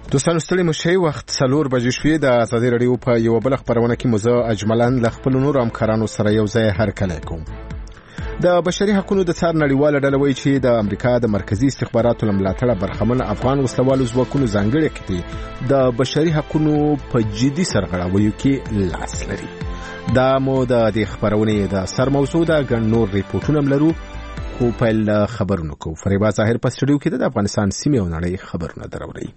دوستانو ستړي مشي وخت 4 بجې شوې د ازادي رادیو په یو بل خبرونه کې مزه اجملان ل خپل نور همکارانو سره یو ځای هرکلی کوم. د بشري حقوقو د څار نړیواله ډله وایي چې د امریکا د مرکزی استخباراتو لملاتړه برخمن افغان وسلوالو ځواکونو ځانګړي کړي د بشري حقوقو په جدي سرغړاویو کې لاس لري. دا مو د دې خبرونه د سر موضوع د ګڼ نور ریپورتونه لرو خو په خبرونو کو فریبا ظاهر په سټډیو کې د افغانستان سیمه او نړۍ خبرونه دروري.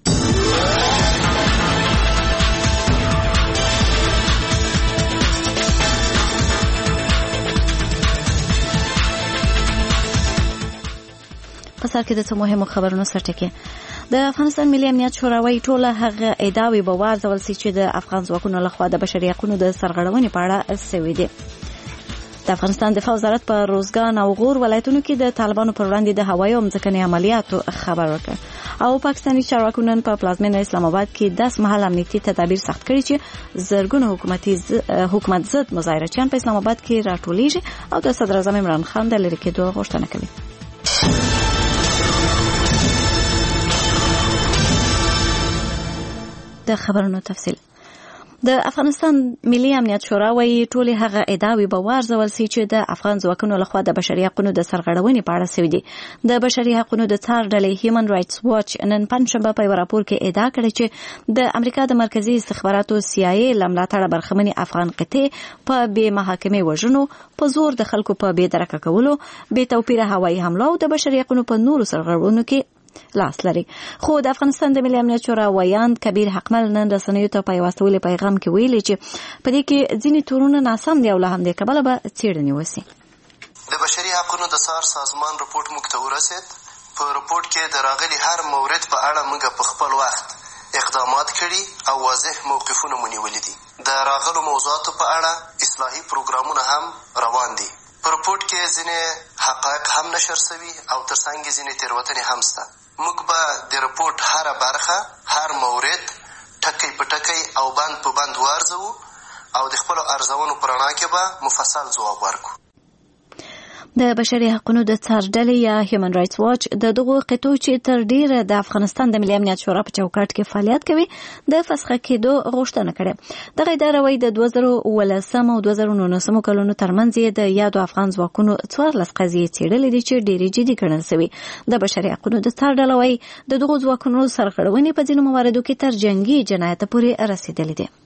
په سر کې د څو مهمو خبرونو سرټکی. د افغانستان ملي امنیت شورا وايي ټوله هغه ادعاوې به وارزول شي چې د افغان ځواکونو لخوا د بشري حقوقو د سرغړونې په اړه شوې دي. د افغانستان دفاع وزارت په روزګان او غور ولایتونو کې د طالبانو پر وړاندې د هوایي او ځمکني عملیاتو خبر ورکړ او پاکستاني چارواکو نن په پلازمینه اسلام آباد کې 10 محل امنیتي تدابیر سخت کړي چې زرګونو حکومت ضد مظاهرچیان په اسلام آباد کې راټولیږي او د صدر اعظم عمران خان د لری کېدو غوښتنه کوي. د خبرونو تفصیل. د افغانستان ملي امنیت شورا وايي ټولې هغه ادعاوې به وارزول شي چې د افغان ځواکونو لخوا د بشري حقوقو د سرغړونې په اړه شوې دي. د بشري حقوقو د څار ډلې هیومن رائټس واچ نن پنځشنبه په یو راپور کې ادعا کړې چې د امریکا د مرکزی استخباراتو CIA لملاتړ برخمنې افغان قطعې په بې محاکمې وژنو، په زور د خلکو په بې درکه کولو، بې توپیره هوایي حمله او د بشري حقوقو په نورو سرغړونو کې لاس لري. خو د افغانستان د ملي امنیت شورا ویاند کبیر حقمل نن رسنیو ته په واستولې پیغام کې ویلي چې په دې کې ځینې تورونه ناسم دي او له همدې کبله به څېړنې وشي. د بشري حقوقو د څار سازمان رپورټ موږ ته ورسېد. په رپورټ کې د راغلي هر مورد په اړه موږ په خپل وخت اقدامات کړي او واضح موقفونه مو نیولي دي. د راغلو موضوعاتو په اړه اصلاحي پروګرامونه هم روان دي. په رپورټ کې ځینې حقایق هم نشر شوي او ترڅنګ ځینې تېروتنې هم شته. موږ به د رپورټ هره برخه، هر مورد ټکی په ټکی او بند په بند وارزو او د خپلو ارزونو په رڼا کې به مفصل ځواب ورکړو. د بشري حقوقو د څار ډلې یا هیومن رائټس واچ د دغو قطعو چې تر ډیره د افغانستان د ملي امنیت شورا په چوکاټ کې فعالیت کوي د فسخه کېدو غوښتنه کړې. دغه اداره وايي د 2018 او 2019 کلونو ترمنځ یې د یادو افغان ځواکونو 14 قضیې څېړلې دي چې ډېرې جدي ګڼل شوي. د بشري حقوقو د څار ډله وايي د دغو ځواکونو سرغړونې په ځینو مواردو کې تر جنگي جنایت پورې رسیدلې دي.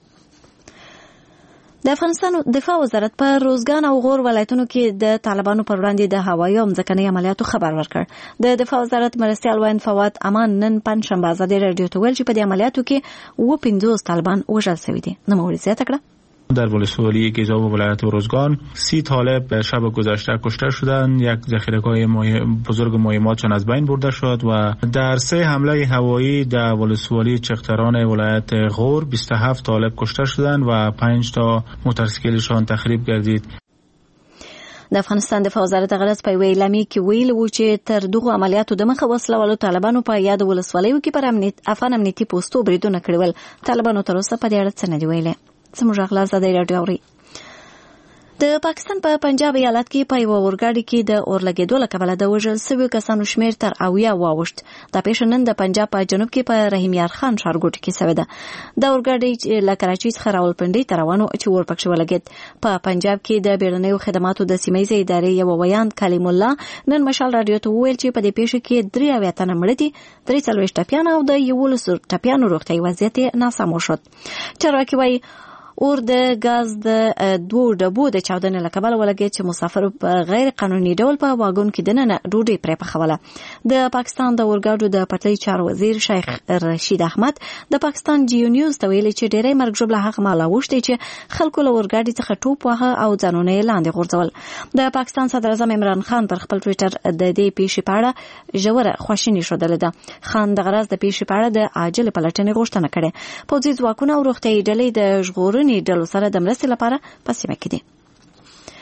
د افغانستان دفاع وزارت په روزګان او غور ولایتونو کې د طالبانو پر وړاندې د هوایي او ځمکني عملیاتو خبر ورکړ. د دفاع وزارت مرستیال وین فواد امان نن پنځشنبه ازادي رادیو ته ویل چې په دې عملیاتو کې 50 طالبان وژل شوي دي. نوموړي زیاته کړه در ولسوالی گیزاب و ولایت روزگان 30 طالب شب گذشته کشته شدند. یک ذخیره‌گاه بزرگ مهماتشان از بین برده شد و در 3 حمله هوایی در ولسوالی چختران ولایت غور 27 طالب کشته شدند و 5 تا موتورسیکلشان تخریب گردید. د افغانستان دفاع وزارت غرض په ویلامي کې ویل و چې تر دغه عملیاتو د مخه وسلوالو طالبانو په یاد ولسوالیو کې پر افغان امنیتي پوسټو بریدونه کړول. طالبانو تر اوسه په دې اړه څه نه دی ویلي. سمجھ اغلا زده رادیو اوري. د پاکستان په پنجاب ایالت کې په یو اورګاډي کې د اورلګېدو له کبله د وژل شویو کسانو شمېر تر 80 واوښت. دا پیښه نن د پنجاب په جنوب کې په رحیم یار خان ښارګوټي کې شوې ده. د اورګاډي له کراچۍ څخه راولپنډۍ ته روان و چې اور پکښې ولګېد. په پنجاب کې د بیړنیو خدماتو د سیمهیزې ادارې یو ویاند کلیم الله نن مشال رادیو ته وویل چې په دې پیښه کې 93 تنه مړه دي، 43 ټپیان او د 11 ټپیانو روغتیایي وضعیت ناسم وشود. چارواکي وایي اور د غاز د 2 ډبو د چاودنې له کبله ولګېد چې مسافر په غیر قانوني ډول په واګون کې دننه ډوډۍ پرې پخوله. د پاکستان د اورګاډو د پټلۍ چار وزیر شیخ رشید احمد د پاکستان جیو نیوز ته ویلي چې ډېری مرګ ژوبله هغه مهال اوښتې چې خلکو له اورګاډي څخه ټوپ واهه او ځانونه یې لاندې غورځول. د پاکستان صدر اعظم عمران خان پر خپل ټویټر د دې پیښې په اړه ژوره خواشیني ښودلې ده. خان د غرض د پیښې په اړه د عاجل پلټنې غوښتنه کړې. پوځي ځواکونه او روغتیایي ډلې د ژغورنې ډلو سره د مرستې لپاره په سیمه کې دي.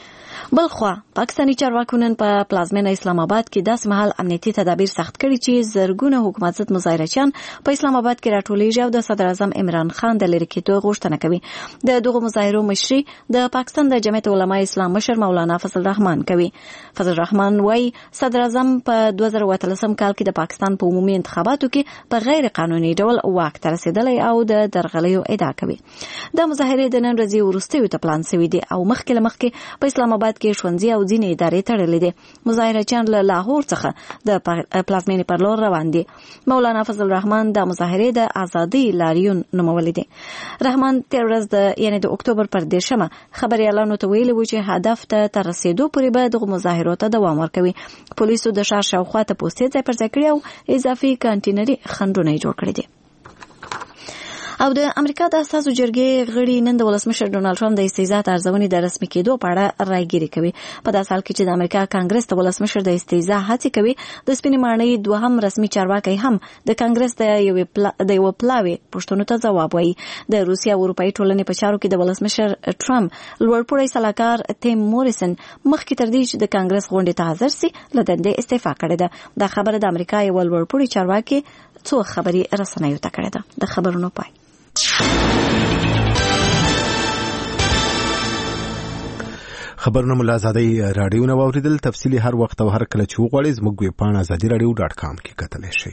بلخوا پاکستاني چارواکو نن په پلازمینه اسلام آباد کې داس مهال امنیتي تدابیر سخت کړي چې زرګونه حکومت ضد مظاهرچیان په اسلام آباد کې راټولېږي او د صدر اعظم عمران خان د لرې کېدو غوښتنه کوي. د دغو مظاهرو مشري د پاکستان د جمعیت علماء اسلام مشر مولانا فضل الرحمن کوي. فضل الرحمن وايي صدر اعظم په 2013 کال کې د پاکستان په عمومي انتخاباتو کې په غیر قانوني ډول واک ته رسیدلی او د درغلیو ادعا کوي. د مظاهرې د نن ورځې وروستیو ته پلان شوی دی او مخکې په اسلام آباد کې ښوونځي او ځینې ادارې تړلې دي. مظاهرچیان له لاهور څخه د پلازمینې پر لور روان دي. مولانا فضل الرحمن د مظاهرې د ازادۍ لاریون نومولی دی. رحمان تیر ورځ د اکتوبر پر 10 خبريالانو ته ویلي و چې هدف ته تر رسیدو پورې به دغه مظاهرو ته دوام ورکوي. پولیسو د ښار شاوخوا ته پوستې ځای پر ځای کړي او اضافي کانټینري خنډونه جوړ کړي دي. او د امریکا د اساسو جرګې غړي نن د ولسمشر ډونالد ټرمپ د استیزا ارزونې د رسمي کېدو په اړه رایګیري کوي. په داسې حال کې چې د امریکا کانګرس د ولسمشر د استیزا هڅې کوي، د سپینې ماڼۍ دوهم رسمي چارواکي هم د کانګرس د یو پلاوي پوښتنو ته ځواب وایي. د روسیا او اروپאי ټولنې په چارو کې د ولسمشر ټرمپ لوړپوړی سلاکار تیم موریسن مخکې تر دې چې د کانګرس غونډې ته حاضر سي له دندې استعفا کړې ده. دا خبره د امریکا یو لوړپوړی چارواکي څو خبري رسنیو ته کړې ده. د خبرونو پای. خبرونه مو له ازادۍ راډیو نه واوریدل. تفصیلي هر وخت او هر کله چې وغواړئ زموږ ویبپاڼه azadiradio.com کې کتلی شئ.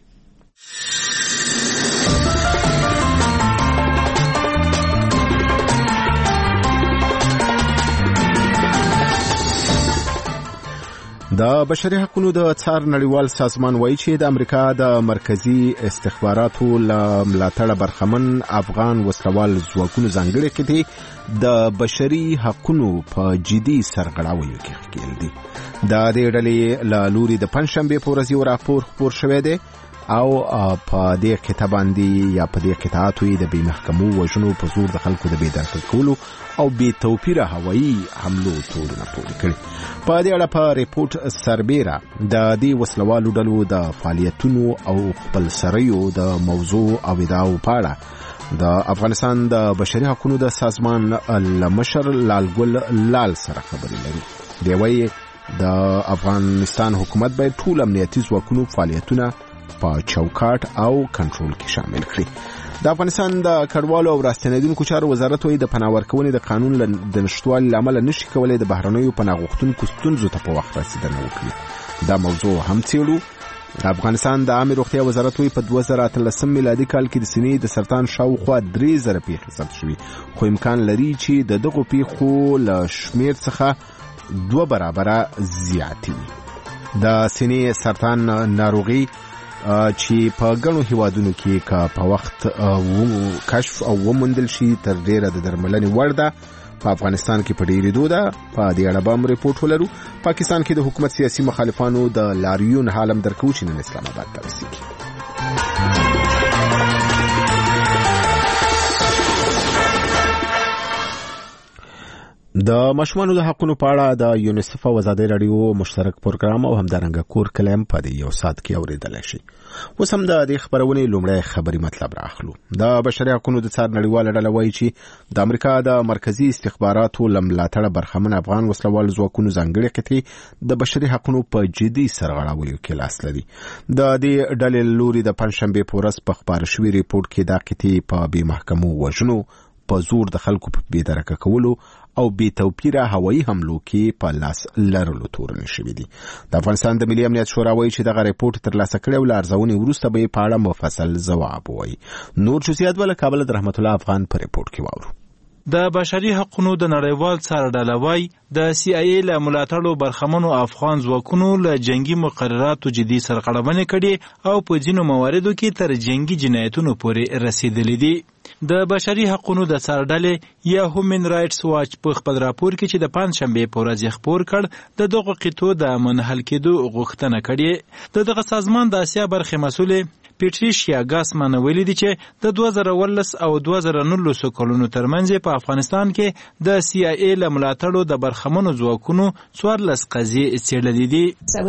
د بشري حقوقو د څار نړیوال سازمان وایي چې د امریکا د مرکزی استخباراتو له ملاتړه برخمن افغان وسلوال ځواکونو ځانګړي کړي د بشري حقوقو په جدي سرغړاویو کې ښکېل دي. د دې ډلې له لوري د پنځشنبې په ورځ یو راپور خپور شوی دی او په دې قطعه باندې یا په دې قطعاتو د بې محکمو وژنو په زور د خلکو د بې درکه کولو او بې توپیره هوایي حملو تورونه پورې کړي. په دې اړه په ریپورت سربیره د دې وسلوالو ډلو د فعالیتونو او خپلسریو د موضوع او ادعاو په اړه د افغانستان د بشري حقوقو د سازمان مشر لالګل لال سره خبرې لري. دی وايي د افغانستان حکومت باید ټول امنیتي ځواکونو فعالیتونه په چوکاټ او کنټرول کې شامل کړي. د افغانستان د کډوالو او راستنیدونکو چارو وزارت وايي د پناه ورکونې د قانون د نشټوالي له امله نشي کولای د بهرنیو پناه غوښتونکو ستونزو ته په وخت رسیدنه وکړي. دا موضوع هم څېړو. افغانستان د عامه روغتیا وزارت وايي په 2013 میلادي کال کې د سینې د سرطان شاوخوا 3000 پیښې ثبت شوې، خو امکان لري چې د دغو پیښو له شمیر څخه 2 برابره زیاتې وي. د سینې سرطان ناروغي چې په ګڼو هیوادونو کې کا په وخت کشف او ومندل شي تر ډیره د درملنې وړ ده. په افغانستان کې په ډیرې دوده په دې اړه به ریپورت ولرو. پاکستان کې د حکومت سیاسي مخالفانو د لاریون حالم درکو چې نن اسلام آباد ته رسیدي. د ماشومانو د حقوقو په اړه د یونیسف او ازادۍ راډیو مشترک پروګرام او همدارنګه کور کلام په دې یو ساعت کې اوریدلای شي. اوس هم د دې خبرونې لومړی خبري مطلب راخلو. د بشري حقوقو د څار نړیواله ډله وایي چې د امریکا د مرکزی استخباراتو له ملاتړه برخمن افغان وسلوال ځواکونو ځانګړي قطعې د بشري حقوقو په جدي سرغړاویو کې لاس لري. د دې ډلې لوري د پنځشنبې په ورځ په خبر شوی ریپورت کې دا قطعې په بې محکمو وژنو، په زور د خلکو په بې درکه کولو او بې توپیره هوایي حملو کې په لاس لرلو تورن شوي دي. د افغانستان د ملي امنیت شورا وایي چې دغه ریپورت ترلاسه کړی او له ارزونې وروسته به یې په اړه مفصل ځواب وایي. نور جزئیات به له کابل د رحمت الله افغان په ریپورت کې واورو. د بشري حقوقو د نړیوال څار ډله وایي د CIA له ملاتړو برخمنو افغان ځواکونو له جنگي مقرراتو جدي سرغړونې کړي او په ځینو مواردو کې تر جنگي جنایتونو پورې رسیدلي دي. د بشري حقوقو د څار ډلې یا هیومن رائټس واچ په خپل راپور کې چې د پنځشنبې په ورځ خپور کړ د دغه قطعو د منحل کېدو غوښتنه کړې. دغه سازمان د اسیا برخې مسؤل پیټریشیا ګاسمان ویلي دي چې د 2014 او 2019 کلونو ترمنځ په افغانستان کې د CIA له ملاتړو د برخمنو ځواکونو 14 قضیې څېړلې دي.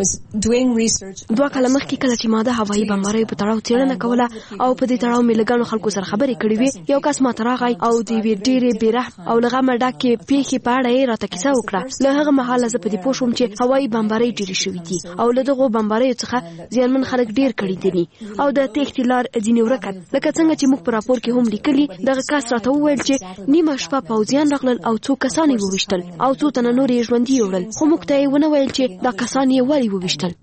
2 کاله مخکې کله چې ما د هوایي بمباریو په تړاو څېړنه کوله او په دې تړاو مې لږانو خلکو سره خبرې کړې وې، یو کس ماته راغی او د یوې ډېرې بېرحم او له غمه ډکې پیښې په اړه یې راته کیسه وکړه. له هغه مهاله زه په دې پوه شوم چې هوایي بمبارۍ ډېرې شوي دي او له دغو بمباریو څخه زیانمن خلک ډېر کړي دي او د تېښتې لار ځینې ورکه. لکه څنګه چې موږ په راپور کې هم لیکلي، دغه کس راته وویل چې نیمه شپه پوځیان راغلل او 2 کسان یې وویشتل او 2 تنه نور یې ژوندي یوړل، خو موږ ته یې ونه ویل چې دا کسان یې ولې وویشتل.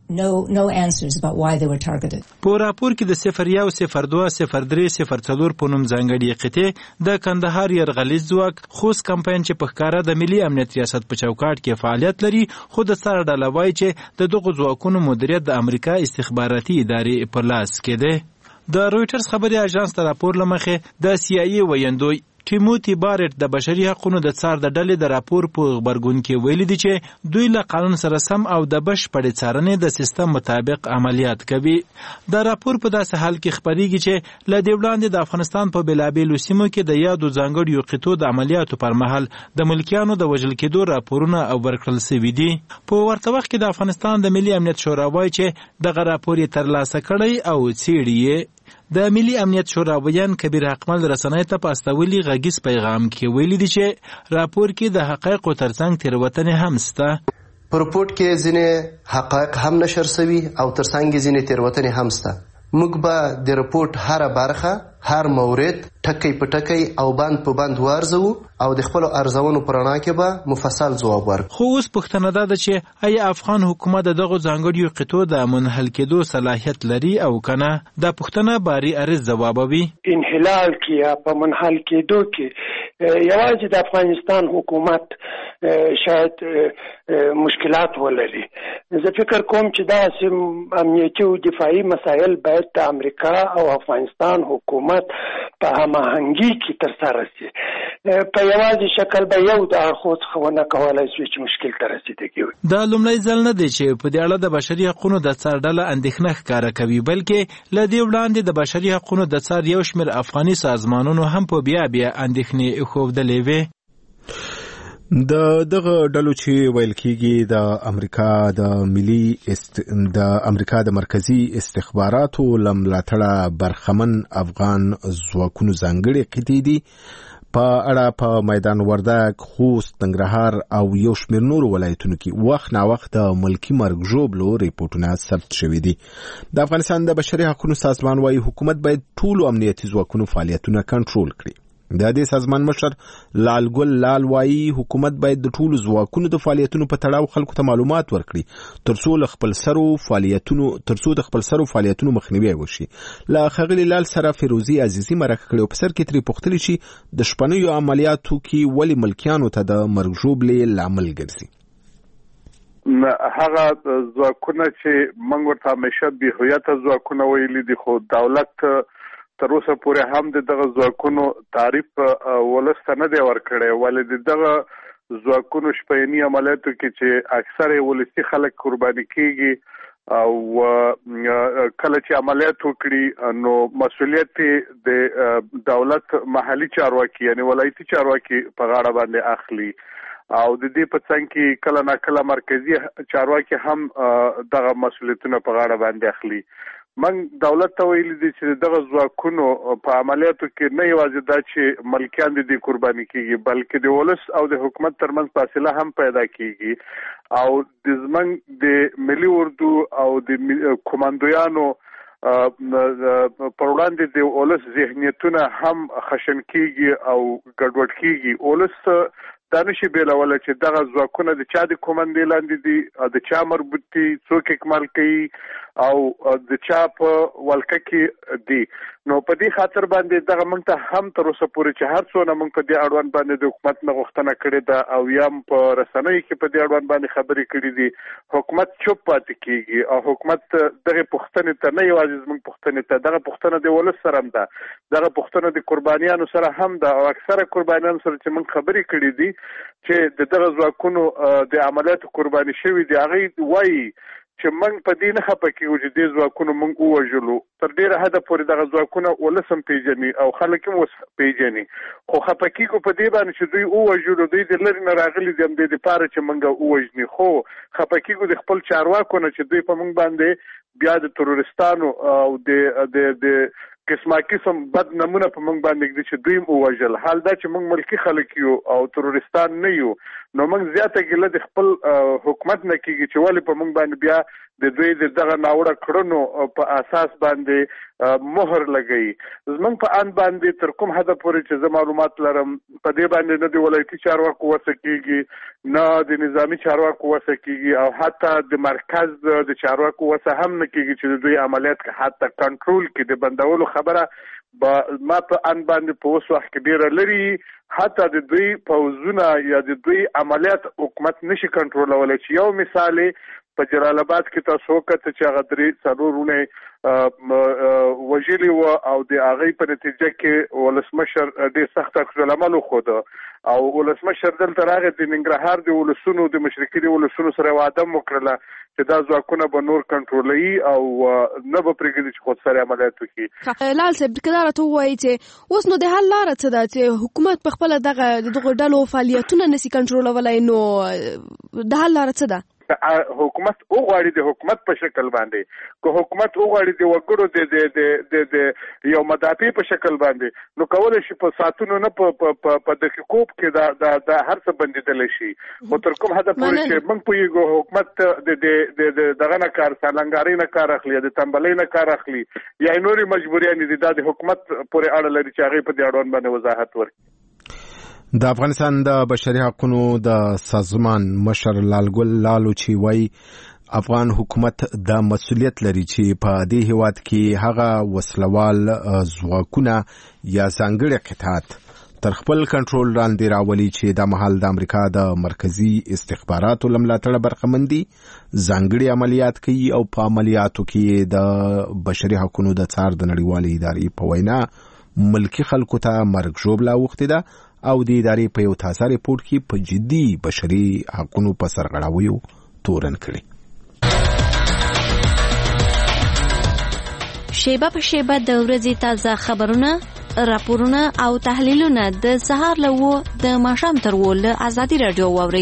په راپور کې د 01 02 03 04 په نوم ځانګړې قطعې د کندهار یرغلیز ځواک خوست کمپاین چې په ښکاره د ملي امنیت ریاست په چوکاټ کې فعالیت لري، خو د سره ډله وایي چې د دغو ځواکونو مدیریت د امریکا استخباراتي ادارې په لاس کې دی. د رویټرز خبري اژانس د راپور له مخې د CIA ویندوی ټیموتی بارټ د بشري حقوقو د څار د ډلې د راپور په خبرګون کې ویلي دي چې دوی له قانون سره سم او د بشپړې څارنې د سیستم مطابق عملیات کوي. د راپور په داسې حال کې خبرېږي چې له دې وړاندې د افغانستان په بېلابېلو سیمو کې د یادو ځانګړیو قطعو د عملیاتو پر مهال د ملکیانو د وژل کېدو راپورونه ورکړل سوي دي. په ورته وخت کې د افغانستان د ملي امنیت شورا وایي چې دغه راپور یې ترلاسه کړی او څېړي یې. د ملي امنیت شورا ویان کبیر حقمل رسنۍ ته په استولي غږیز پیغام کې ویلي دي چې راپور کې د حقایقو ترڅنګ تېروتنې هم شته. په رپورټ کې ځینې حقایق هم نشر شوي او ترڅنګ یې ځینې تېروتنې هم شته. موږ به د رپورټ هره برخه، هر مورد ټکی په ټکی او بند په بند وارزو او د خپل ارزونو پر رڼا کې به مفصل ځواب ورکړو. خو اوس پوښتنه ده چې آیا افغان حکومت دغه ځانګړیو قطعو د منحل کېدو صلاحیت لري او کنه؟ دا پوښتنه باری ارز ځوابوي. انحلال کې یا په منحل کېدو کې یوازې د افغانستان حکومت شاید مشکلات ولري. زه فکر کوم چې دا امنیتي او دفاعي مسایل باید د امریکا او افغانستان حکومت په هماهنګي کې ترسره شي. په یوازې شکل به یو د اړخو څخه ونه کولی شي چې مشکل ته رسېدګي وي. دا لومړی ځل نه دی چې په دې اړه د بشري حقوقو د څار ډله اندېښنه ښکاره کوي، بلکې له دې وړاندې د بشري حقوقو د څار یو شمېر افغاني سازمانونو هم په بیا اندېښنې ښودلې وې. دغه ډلو چې ویل کېږي د امریکا د مرکزی استخباراتو لملاتړه برخمن افغان ځواکونو ځانګړي قطعې دي په اړه په میدان وردګ، خوست، ننګرهار او یو شمېر نورو ولایتونو کې وخت نا وخت د ملکی مرګ ژوبلو ریپورټونه ثبت شوي دي. د افغانستان د بشري حقوقو سازمان وايي حکومت باید ټولو امنیتي ځواکونو فعالیتونه کنټرول کړي. د دې سازمان مشر لالګل لال وايي حکومت باید د ټولو ځواکونو د فعالیتونو په تړاو خلکو ته معلومات ورکړي ترڅو د خپل سرو فعالیتونو مخنیوي وشي. له ښاغلي لال سره فیروزي عزیزي مرکه کړې او په سر کې ترې پوښتلې چې د شپنیو عملیاتو کې ولې ملکیانو ته د مرګ ژوبلې لامل ګرځي. هغه ځواکونه چې موږ ورته همیشه بې هویته ځواکونه ویلي دي، خو دولت تر اوسه پورې هم دغه ځواکونو تعریف ولس ته نه دی ورکړی، ولې دغه ځواکونو شپني عملیاتو کې چې اکثر ولسي خلک قرباني کیږي او کله چې عملیات وکړي نو مسؤلیت د دولت محلي چارواکي یعنی ولایتي چارواکي په غاړه باندې اخلي او د دې په څنګ کې کله نه کله مرکزی چارواکي هم دغه مسؤلیتونه په غاړه باندې اخلي. من دولت ته ویلي دي چې دغه ځواکونو په عملیاتو کې نه یوازې دا چې ملکیان دي قرباني کیږي بلکې د ولس او د حکومت ترمنځ فاصله هم پیدا کیږي او د زمنګ د ملي اردو او د کمانډویانو پر وړاندې د ولس ذهنیتونه هم خشن کیږي او ګډوډ کیږي. ولس دا نشي بیلولی چې دغه ځواکونه د چا د کومندې لاندې دي، د چا مربوط دي، څوک اکمال کوي او د چا په ولکه کې دي. نو په دې خاطر باندې دغه موږ ته هم تر اوسه پورې چې هر څونه موږ په دې اړوند باندې د حکومت نه غوښتنه کړې ده او یا په رسنیو کې په دې اړوند باندې خبرې کړې دي، حکومت چوپ پاتې کیږي او حکومت دغه پوښتنې ته نه یوازې زموږ پوښتنې ته، دغه پوښتنه د ولس سره هم ده، دغه پوښتنه د قربانیانو سره هم ده او اکثره قربانیانو سره چې موږ خبرې کړې دي چې دغه ځواکونو د عملیاتو قرباني شوي دي، هغه وایي چې موږ په دې نه خپه کېږو چې دې ځواکونو موږ ووژلو. تر ډېره حده پورې دغه ځواکونه ولس هم پېژني او خلک هم اوس پېژني، خو خپه کېږو په دې باندې چې دوی ووژلو، دوی د لرې نه راغلي دي همدې دپاره چې موږ ووژني، خو خپه کېږو د خپل چارواکو نه چې دوی په موږ باندې بیا د تروریستانو او د قسمه قسم بد نمونه په موږ باندې دي چې دوی ووژل. حال دا چې موږ ملکي خلک یو او تروریستان نه یو، نو موږ زیاته ګیله د خپل حکومت نه کېږي چې ولې په موږ باندې بیا د دوی د دغه ناوړه کړنو په اساس باندې مهر لګوي. زموږ په ان باندې تر کوم حده پورې چې زه معلومات لرم په دې باندې نه د ولایتي چارواکو وسه کېږي، نه د نظامي چارواکو وسه کېږي، او حتی د مرکز د چارواکو وسه هم نه کېږي چې د دوی عملیات حتی کنټرول کړي. د بندولو خبره ما په ان باندې په اوس وخت کې ډېره لري، حتی د دوی پوځونه یا د دوی عملیات حکومت نشي کنټرولولی. چې یو مثال په جلال آباد کې تاسو وکړه چې هغه 3-4 ورونه وژلي وو او د هغې په نتیجه کې ولسمشر ډېر سخت عکس العمل وښوده، او ولسمشر دلته راغی د ننګرهار د ولسونو د مشرقي د ولسونو سره وعده وکړله چې دا ځواکونه به نور کنټرولوي او نه به پرېږدي چې خودسري عملیات وکړي. لال صاحب که دا راته ووایي چې اوس نو د حل لاره څه ده چې حکومت په خپله دغه ډلو فعالیتونه نسي کنټرولولی، نو د حل لاره څه ده؟ حکومت وغواړي د حکومت په شکل باندې، که حکومت وغواړي د وګړو د یو مدافع په شکل باندې، نو کولی شي په ساعتونو نه په دقیقو کې دا هر څه بندېدلی شي. خو تر کوم حده پورې چې موږ پوهېږو حکومت دغه نه کار سالنګارۍ نه کار اخلي، د تنبلۍ نه کار اخلي، یا نورې مجبوریانې دي، دا د حکومت پورې اړه لري چې هغې په دې اړوند باندې وضاحت ورکړي. د افغانستان د بشري حقوقو د سازمان مشر لالګل لالو چې وایي افغان حکومت د مسؤلیت لري چې په دې هیواد کې هغه وسلوال ځواکونه یا ځانګړي قطعات تر خپل کنټرول لاندې راولي چې د مهال د امریکا د مرکزی استخباراتو لملاتړ برخمندي ځانګړي عملیات کوي، او په عملیاتو کې د بشري حقوقو د څار د نړیوالې ادارې په وینا ملکی خلکو ته مرګ ژوبله اوښتې ده، او د ادارې په یو تازه ریپورت کې په جدي بشري حقوقو په سرغړاویو تورن کړي. شیبه په شیبه د ورځې تازه خبرونه، راپورونه او تحلیلونه د سهار له 9 د ماښام تر 10 له ازادي رادیو واورئ.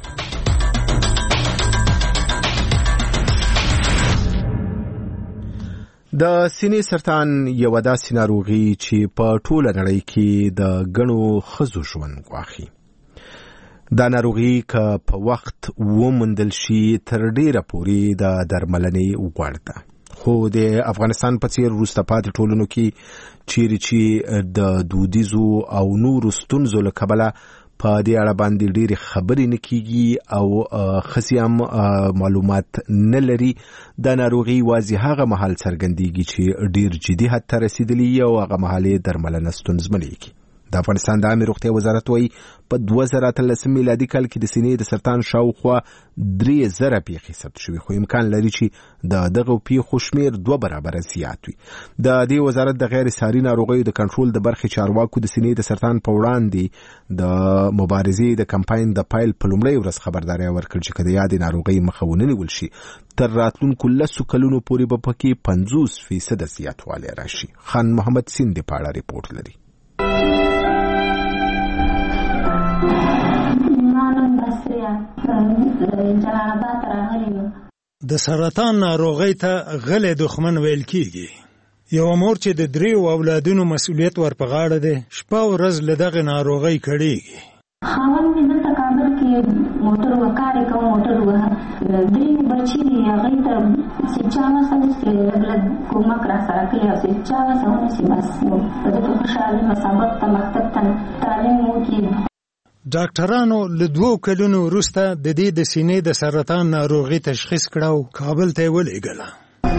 د سینې سرطان یو داسې ناروغي چې په ټوله نړۍ کې د ګڼو ښځو ژوند ګواښي. دا ناروغي که په وخت وموندل شي تر ډیره پورې د درملنې وړ ده، خو د افغانستان په څیر وروسته پاتې ټولنو کې چیرې چې د دودیزو او نورو ستونزو له کبله په دې اړه باندې ډېرې خبرې نه کیږي او خصي هم معلومات نه لري. د ناروغي یوازې هغه مهال څرګندېږي چې ډېر جدي حد ته رسېدلي او هغه مهال یې درملنه ستونزمنه کړي. د افغانستان د عامې روغتیا وزارت وایي په 2013 میلادي کال کې د سینې د سرطان شاوخوا 3000 پیښې ثبت شوي، خو امکان لري چې د دغه پیښو شمېر 2 برابره زیات وي. د دې وزارت د غیر ساري ناروغیو د کنټرول د برخې چارواکو د سینې د سرطان په وړاندې د مبارزې د کمپاین د پایل په لومړۍ ورځ خبرداری ورکړ چې که د یادې ناروغۍ مخه ونه نیول شي تر راتلونکو 10 کلونو پورې به پکې 50% زیاتوالی راشي. خان محمد سیند په اړه ریپورت لري. د سرطان ناروغۍ ته غلی دښمن ویل کیږي. یو مور چې د 3 اولادونو مسؤلیت ور په غاړه ده، شپه او ورځ له دغه ناروغۍ کړېږي. خاوند مې دلته کابل کې موټر وکارې کوم، موټر 3 بچي دي، هغې ته چې چا وسه چې لږ کومک را سره کوي او چې چا وسه ونشي، بس په دې کې خوشحال یم، سبق ته مکتب ته تعلیم وکړي. ډاکټرانو له 2 کلونو وروسته د دې د سینې د سرطان ناروغي تشخیص کړه او کابل ته یې ولېږله.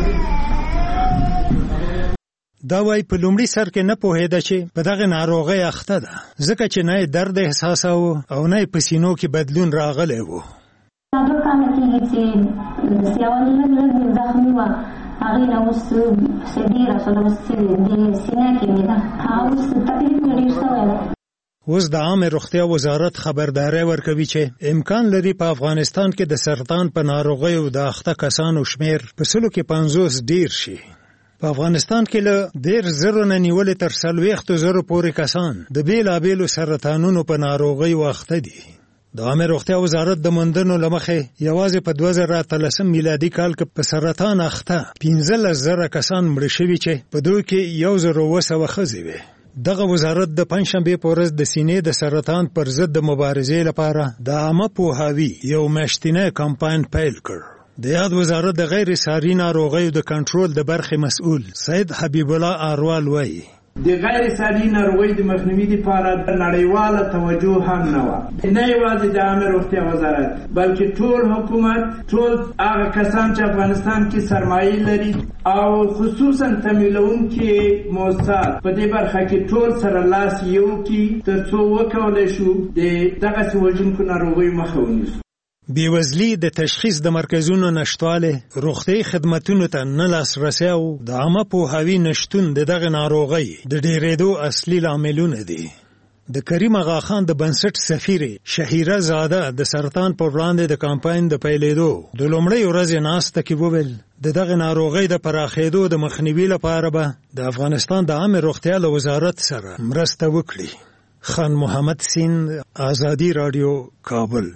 دا وایي په لومړي سر کې نه پوهېده چې په دغه ناروغۍ اخته ده، ځکه چې نه یې درد احساساوه او نه یې په سینو کې بدلون راغلی و. 2 کاله کېږي چې سیاول لږ زخمي وه، هغې نه اوس څه ډېره شوله، اوس د سینه کې مې ده، اوس تکلیف مې ډېر شوی ده. اوس د عامه روغتیا وزارت خبرداري ورکوي چې امکان لري په افغانستان کې د سرطان په ناروغیو د اخته کسانو شمیر په سلو کې 50 ډیر شي. په افغانستان کې له 10,000 نه نیولې تر 40,000 پورې کسان د بیلابیلو سرطانونو په ناروغیو اخته دي. د عامه روغتیا وزارت د موندنو لمخې یوازې په 2013 میلادي کال کې په سرطان اخته 15,000 کسان مړ شوي چې په دوی کې 1,200 ښځې وې. دغه وزارت د پنځشنبه په ورځ د سینې د سرطان پر ضد د مبارزې لپاره د عامه پوهاوي یو میاشتنی کمپاین پیل کړ. د یاد وزارت د غیر ساري ناروغیو د کنټرول د برخې مسؤل سید حبیب الله اروال وایي د غیر ساري ناروغیو د مخنیوي لپاره د نړیواله توجه هم نه و. نه یوازې د عامه روغتیا وزارت بلکې ټول حکومت، ټول هغه کسان چې افغانستان کې سرمایه لري او خصوصا تمویلونکي موسسات په دې برخه کې ټول سره لاس یو کې تر څو وکولای شو د دغه وژونکو ناروغیو مخه ونیسو. بیوزلی د تشخیص د مرکزونو نشټواله، روغتي خدماتونو ته نه لاسرسی او د عامه پوهاوي نشتون د دغه ناروغۍ د ډېرېدو اصلي لاملونه دي. د کریم آغا خان د بنسټ سفیر شهیره زاده د سرطان پر وړاندې د کمپاین د پیلېدو د لومړۍ ورځې ناسته کې وویل د دغه ناروغۍ د پراخېدو د مخنیوي لپاره به د افغانستان د عامه روغتیا له وزارت سره مرسته وکړي. خان محمد سیند، آزادی رادیو، کابل.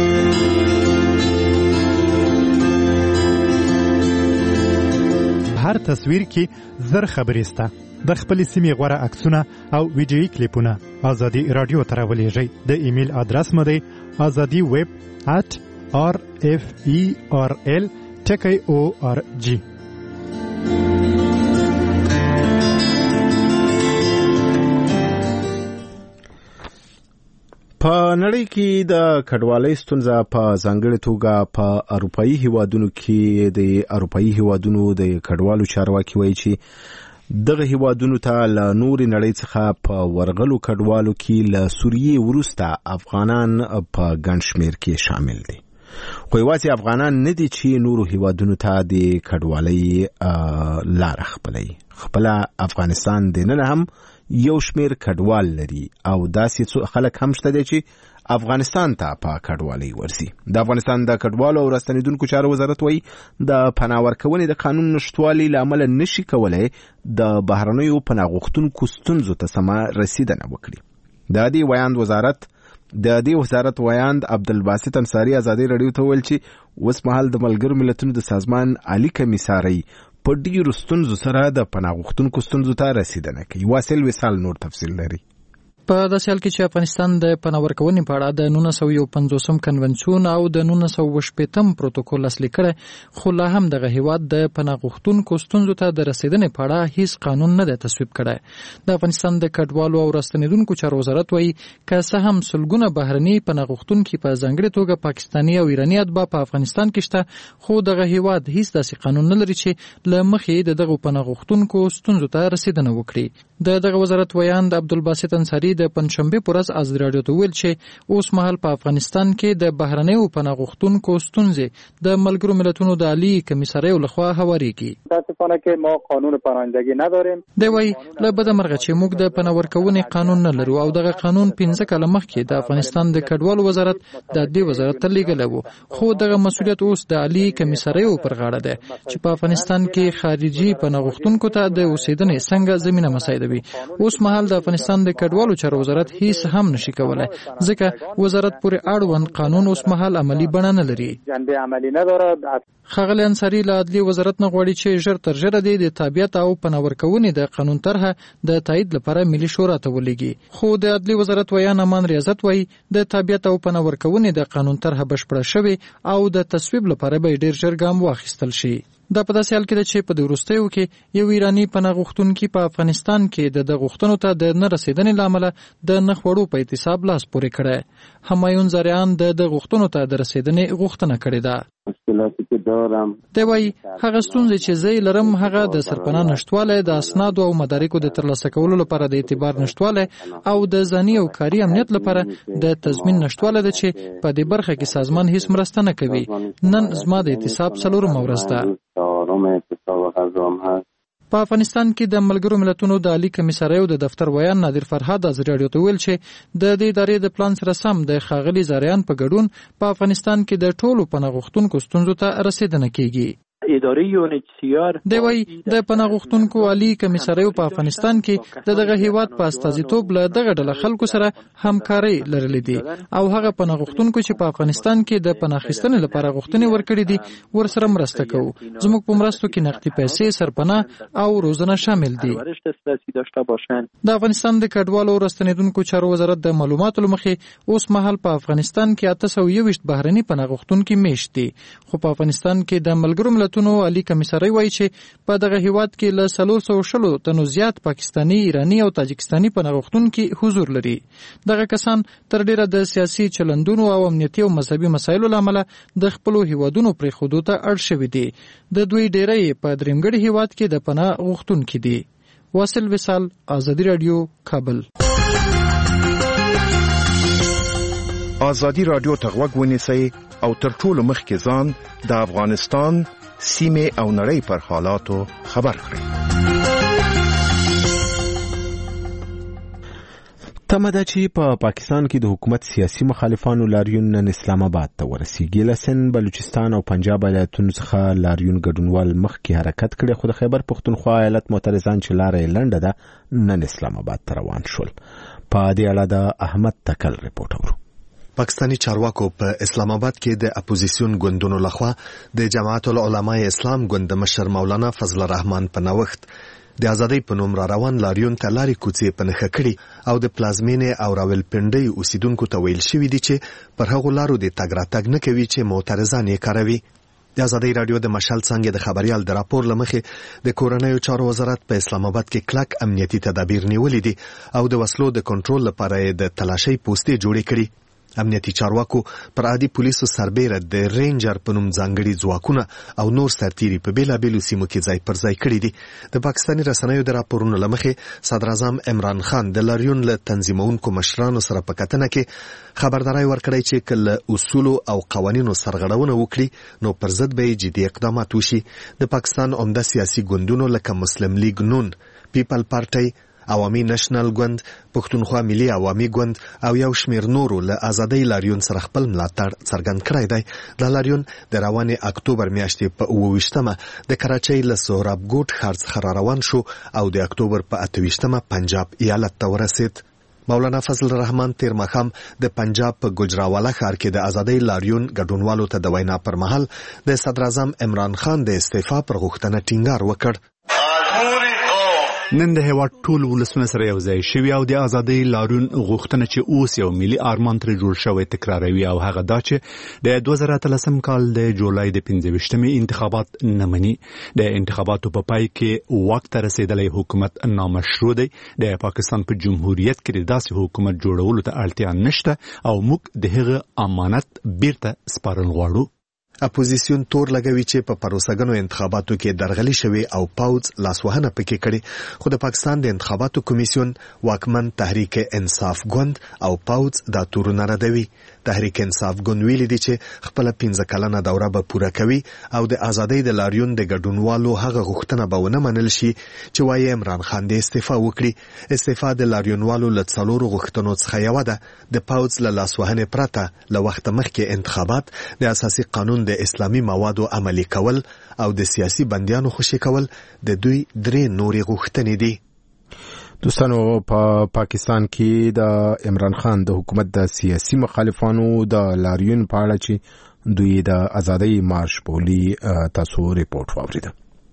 هر تصویر کې زر خبرې سته. د خپل سیمې غوره عکسونه او ویډیویي کلیپونه آزادی رادیو ته راولېږئ. د ایمیل ادرس مو دی azadi@rferl.org. په نړۍ کې د کډوالۍ ستونزه په ځانګړې توګه په اروپایي هیوادونو کې د اروپایي هیوادونو د کډوالو چارواکي وایي چې دغه هیوادونو ته له نورې نړۍ څخه په ورغلو کډوالو کې له سوریې وروسته افغانان په ګڼ شمېر کې شامل دي. خو یوازې افغانان نه دي چې نورو هیوادونو ته د کډوالۍ لاره خپلوي. خپله افغانستان دننه هم یو شمیر کډوال لري او داسې خلک هم شته دي چې افغانستان ته په کډوالۍ ورسي. د افغانستان د کډوالو او راستنیدونکو چارو وزارت وایي د پناه ورکونې د قانون نشتوالي له امله نشي کولای د بهرنیو پناه غوښتونکو ستونزو ته سمه رسیدنه وکړي. د دې وزارت ویاند عبدالباسط انصاري آزادی رادیو ته ویل چې اوس مهال د ملګرو ملتونو د سازمان عالی کمیسارۍ په ډیرو ستونزو سره د پناه غوښتونکو ستونزو ته رسیدنه کوي. واصل وصال نور تفصیل لري. په داسې حال کې چې افغانستان د پناه ورکونې په اړه د 1951 کنونسیون او د 1980 پروتوکول لاسلیک کړی، خو لا هم دغه هیواد د پناه غوښتونکو ستونزو ته د رسیدنې په اړه هیڅ قانون نه دی تصویب کړی. د افغانستان د کډوالو او راستنیدونکو چارو وزارت وایي که څه هم سلګونه بهرني پناه غوښتونکي په ځانګړې توګه پاکستاني او ایراني اتباع په افغانستان کې شته، خو دغه هیواد هیڅ داسې قانون نه لري چې له مخې د دغو پناه غوښتونکو ستونزو ته رسیدنه وکړي. دغه وزارت ویاند عبدالباسط انصاري د پنځشنبه پر ورځ از رادیو ته ویل چې اوس مهال په افغانستان کې د بهرنیو پناه غوښتونکو ستونزې د ملګرو ملتونو د عالی کمیساریو لخوا هواریږي. متاسفانه که ما قانون پناهندگی نداریم. دی وایي له بده مرغه چې موږ د پناه ورکونې قانون نه لرو او دغه قانون 15 کاله مخکې د افغانستان د کډوالو وزارت د عدلي وزارت ته لیږلی و، خو دغه مسؤلیت اوس د عالی کمیساریو پر غاړه دی چې په افغانستان کې خارجي پناه غوښتونکو ته د اوسېدنې څنګه زمینه مساعده وي. اوس مهال د افغانستان د کډوالو چارو وزارت هیڅ هم نشي کولای ځکه وزارت پورې اړوند قانون اوس مهال عملی بڼه نه لري. جنبه عملی نداره. ښاغلی انصاري له عدلي وزارت نه غواړي چې ژر تر ژره د تابعیت او پناه ورکونې د قانون طرحه د تایید لپاره ملي شورا ته ولېږي. خو د عدلي وزارت ویان امان ریاضت وایي د تابعیت او پناه ورکونې د قانون طرحه بشپړه شوې او د تصویب لپاره به ډېر ژر ګام واخیستل شي. دا په داسې حال کې ده چې په د وروستیو کې یو ایراني پناه غوښتونکي په افغانستان کې د غوښتنو ته د نه رسیدنې له امله د نخ وړو په اعتصاب لاس پورې کړی. همایون زریان د غوښتنو ته د رسیدنې غوښتنه کړې ده. دی وایي هغه ستونزې چې زه لرم هغه د سرپناه نشتوالی، د اسنادو او مدارکو د ترلاسه کولو لپاره د اعتبار نشتوالی او د ځاني او کاري امنیت لپاره د تضمین نشتوالی ده چې په دې برخه کې سازمان هیڅ مرسته نه کوي. نن زما د اعتصاب 4مه ورځ ده. په افغانستان کې د ملګرو ملتونو د عالی کمیساریو د دفتر ویان نادر فرهاد از رادیو ته ویل چې د دې ادارې د پلان سره سم د ښاغلي زاریان په ګډون په افغانستان کې د ټولو پناه غوښتونکو ستونزو ته رسیدنه کیږي. ادارې UNHCR دی وایي د پناه غوښتونکو عالی کمیساریو په افغانستان کې دغه هیواد په استازیتوب له دغه ډله خلکو سره همکاري لرلې دي او هغه پناه غوښتونکو چې په افغانستان کې د پناه اخیستنې لپاره غوښتنې ورکړي دي ورسره مرسته کوو. زموږ په مرستو کې نقدي پیسې، سرپناه او روزنه شامل دي. د افغانستان د کډوالو راستنیدونکو چارو وزارت د معلوماتو لمخې اوس مهال په افغانستان کې 821 بهرني پناه غوښتونکي میشت دي، خو په افغانستان کې د ملګرو ملتونو عالی کمیساري وایي چې په دغه هیواد کې له 460 تنو زیات پاکستانی، ایرانی او تاجکستاني پناه غوښتونکي حضور لري. دغه کسان تر ډیره د سیاسي چلندونو او امنیتي او مذهبي مسایلو لامل د خپل هیوادونو پریښودو ته اړ شوي دي. د دوی ډیری په درېمګړي هیواد کې د پناه غوښتونکي دي. واصل وصال، آزادی رادیو، کابل. آزادی رادیو ته غوږ ونیسئ او تر ټولو مخکې ځان د افغانستان، سیمې او نړۍ پر حالاتو خبر کړئ. تمه ده چې په پاکستان کې د حکومت سیاسي مخالفانو لاریون نن اسلام آباد ته ورسیږي. له سند، بلوچستان او پنجاب ایالتونو څخه لاریون ګډونوال مخکې حرکت کړی، خو د خیبر پښتونخوا ایالت معترضان چې لاره یې لنډه ده نن اسلام آباد ته روان شول. په دې اړه د احمد تکل رپورټ اورو. پاکستانی چارواکو په اسلام آباد کې د اپوزیسیون ګوندونو لخوا د جماعت العلماء اسلام ګوند مشر مولانا فضل الرحمن په نوښت د ازادۍ په نوم را روان لاریون ته لارې کوڅې په نښه کړي او د پلازمینې او راولپنډۍ اوسیدونکو ته ویل شوي دي چې پر هغو لارو د تګ راتګ نه کوي چې معترضان یې کاروي. د ازادۍ رادیو د مشال څانګې د خبريال د راپور لمخې د کورنیو چارو وزارت په اسلام آباد کې کلک امنیتي تدابیر نیولې دي او د وسلو د کنټرول لپاره د تلاشۍ پوستې جوړې کړي. امنیتي چارواکو پر عادي پولیسو سربېره د رینجر په نوم ځانګړي ځواکونه او نور سرتیري په بیلابیلو سیمو کې ځای پر ځای کړي دي. د پاکستاني رسنیو د راپورونو لمخې صدر اعظم عمران خان د لاریون له تنظیمونکو مشرانو سره په کتنه کې خبرداري ورکړی چې کله اصول او قوانینو سرغړونه وکړي نو پر ضد به جدي اقدامات وشي. د پاکستان عمده سیاسي ګوندونو لکه مسلم لیگ نون، پیپل پارټي، عوامي نېشنل ګوند، پښتونخوا ملي عوامي ګوند او یو شمیر نورو له ازادۍ لاریون سره خپل ملاتړ څرګند کړی دی. دا لاریون د روانې اکتوبر میاشتې په 28مه د کراچۍ له سهراب ګوټ ښار څخه را روان شو او د اکتوبر په 28مه پنجاب ایالت ته ورسید. مولانا فضل الرحمن تیر ماښام د پنجاب په ګجراوالا ښار کې د ازادۍ لاریون ګډونوالو ته د وینا پر مهال د صدر اعظم عمران خان د استعفا پر غوښتنه ټینګار وکړ. نن د هیواد ټول ولسونه سره یو ځای شوي او د ازادۍ لاریون غوښتنه چې اوس یو ملي ارمان ترې جوړ شوی تکراروي او هغه دا چې د 2013 کال د جولای د 15مې انتخابات نه مني. د انتخاباتو په پای کې واک ته رسیدلی حکومت نامشروع دی. د پاکستان په جمهوریت کې د داسې حکومت جوړولو ته اړتیا نشته او موږ د هغه امانت بیرته سپارل غواړو. اپوزیسیون تور لګوي چې په پروسهګنو انتخاباتو کې درغلي شوی او پاوځ لاسوهنه پکې کړي، خو د پاکستان د انتخاباتو کمیسیون واکمن تحریک انصاف ګوند او پاوځ دا تورونه ردوي. تحریک انصاف ګوند ویلي دي چې خپل 15 کلنه دوره به پوره کوي او د ازادۍ د لاریون د ګډونوالو هغه غوښتنه به ونه منل شي چې وايي عمران خان د استعفا وکړي. استعفا د لاریونوالو له 4 غوښتنو څخه یو ده. د پاوځ له لاسوهنې پرته له وخت مخکې انتخابات، د اساسي قانون د اسلامي موادو عملي کول او د سیاسي بندیانو خوشي کول د دوی 3 نورې غوښتنې دي. دوستانو، په پاکستان کې د عمران خان د حکومت د سیاسي مخالفانو د لاریون په اړه چې دوی د ازادۍ مارش بولي تاسو ریپورت واوریده.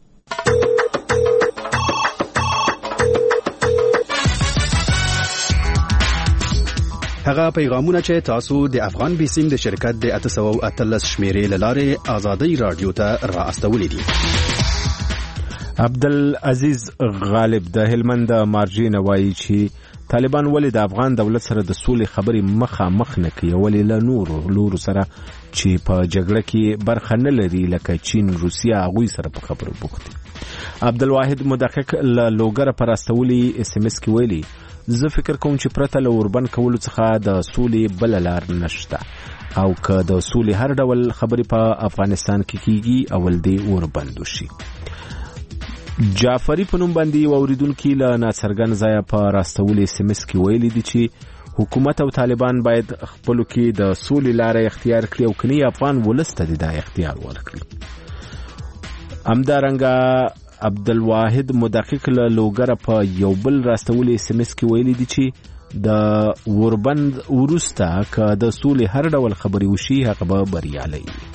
هغه پیغامونه چې تاسو د افغان بیسیم د شرکت د 813 شمیرې لاره آزادۍ رادیو ته را استولې دي. عبدالعزیز غالب د هلمند مارجین وایي چې طالبان ولې د افغان دولت سره د سولې خبرې مخامخ نه کوي، ولې له نورو لورو سره چې په جګړه کې برخه نه لري لکه چین، روسیا، هغوی سره په خبرو بوخت دي. عبدالواحد مدقق له لوګره پر استولي SMS کې ویلي زه فکر کوم چې پرته له اوربند کولو څخه د سولې بل لار نشته او که د سولې هر ډول خبرې په افغانستان کې کیږي اول دې اوربند وشي. جعفری په نوم باندې اوریدونکو له ناڅرګند ځای په راستولې SMS کې ویلي دي چې حکومت او طالبان باید خپلو کې د سولې لارې اختیار کړي او کني افغان ولس ته دا اختیار ورکړي. همدارنګه عبدالواحد مدقق له لوګره په یو بل راستولې SMS کې ویلي دي چې د وربند ورسته که د سولې هر ډول خبرې وشي هغه به بریالی وي.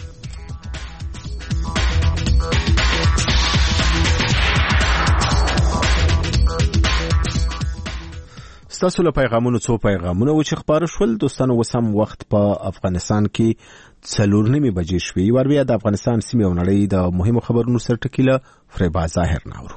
ستاسو له پیغامونو څو پیغامونه و چې خبر شول دوستانو. وسم وخت په افغانستان کې 4:30 بجې شوې. ور بیا د افغانستان سیمې او نړۍ د مهمو خبرونو سره ټکیله فریبا ظاهر ناورو.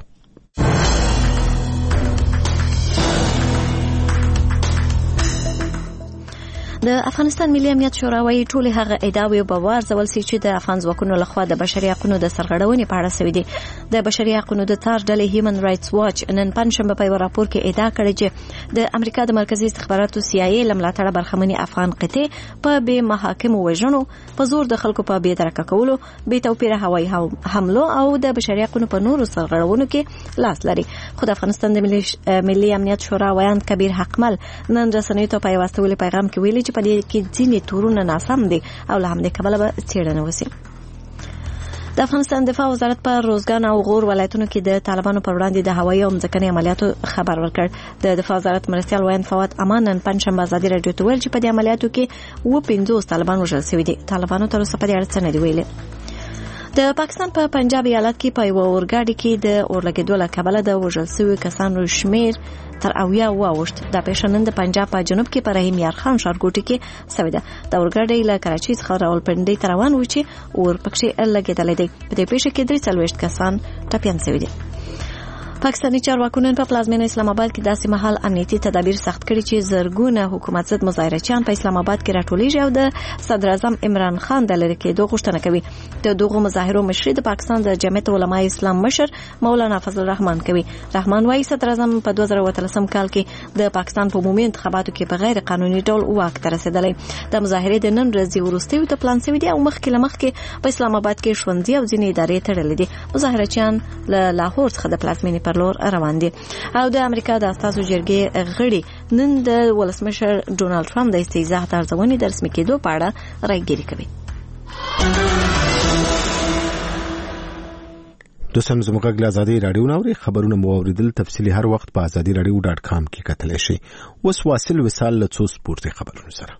د افغانستان ملي امنیت شورا وايي ټول هغه ادعاوې به وارزول شي چې د افغان ځواکونو لخوا د بشري حقوقو د سرغړونې په اړه شوې دي. د بشري حقوقو د تار ډلې هیومن رائټس واچ نن پنځشنبه په راپور کې ادعا کړې چې د امریکا د مرکزی استخباراتو CIA لملاتړ برخمنې افغان قطع په بې محاکم وژنو، په زور د خلکو په بې درکه کولو، بې توپیره هوایي حملو او د بشري حقوقو په نورو سرغړونو کې لاس لري. خو د افغانستان د ملي امنیت شورا ویان کبیر حقمل نن رسنیو ته په واستولې پیغام کې ویلي په دې کې ځینې تورونه ناسم دي او له همدې کبله به څېړنه وشي. د افغانستان دفاع وزارت په روزګان او غور ولایتونو کې د طالبانو پر وړاندې د هوایي او ځمکني عملیاتو خبر ورکړ. د دفاع وزارت مرستیال ویان فواد امان نن پنځشنبه ازادي راډیو ته ویل چې په دې عملیاتو کې 50 طالبان وژل شوي دي. طالبانو تر اوسه په دې اړه څه نه دي ویلي. د پاکستان په پنجاب ایالت کې په یو اورګاډي کې د اورلګیدو له کبله د وژل شویو کسانو شمیر تر 80 واوښت. د پیښنن د پنجاب په جنوب کې په رحیم یار خان ښارګوټي کې سوي ده. د اورګاډي له کراچۍ څخه راولپنډۍ ته روان و چې اور پکې لګیدلې دي. په دې پیښه کې 43 کسان ټپيان شوي دي. پاکستاني چارواکو نن په پلازمینه اسلام آباد کې داسې مهال امنیتي تدابیر سخت کړي چې زرګونه حکومت ضد مظاهرچیان په اسلام آباد کې راټولیږي او د صدر اعظم عمران خان د لری کېدو غوښتنه کوي. د دغو مظاهرو مشري د پاکستان د جمعیت علماء اسلام مشر مولانا فضل الرحمن کوي. رحمان وايي صدر اعظم په 2013 کال کې د پاکستان په عمومي انتخاباتو کې په غیر قانوني ډول واک ته رسیدلی. د مظاهرې د نن ورځې وروستیو ته پلان شوی دی او مخکې په اسلام آباد کې ښوونځي او ځینې ادارې تړلې دي. مظاهرچیان له لاهور څخه د پلازمینې پر لور روان دي. او د امریکا د اساسو جرګې غړي نن د ولسمشر ډونالد ټرمپ د استهزاء د ارزونې د رسمي کېدو په اړه رايګيري کوي. دوستانو زموږ غږ ازادي رادیو ناوړي خبرونه مو اوریدل. تفصیلی هر وخت په azadiradio.com کې کتلی شي. اوس واصل وصال له څو سپورتي خبرونو سره.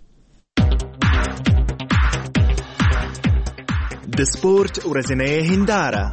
د سپورت ورځنۍ هنداره.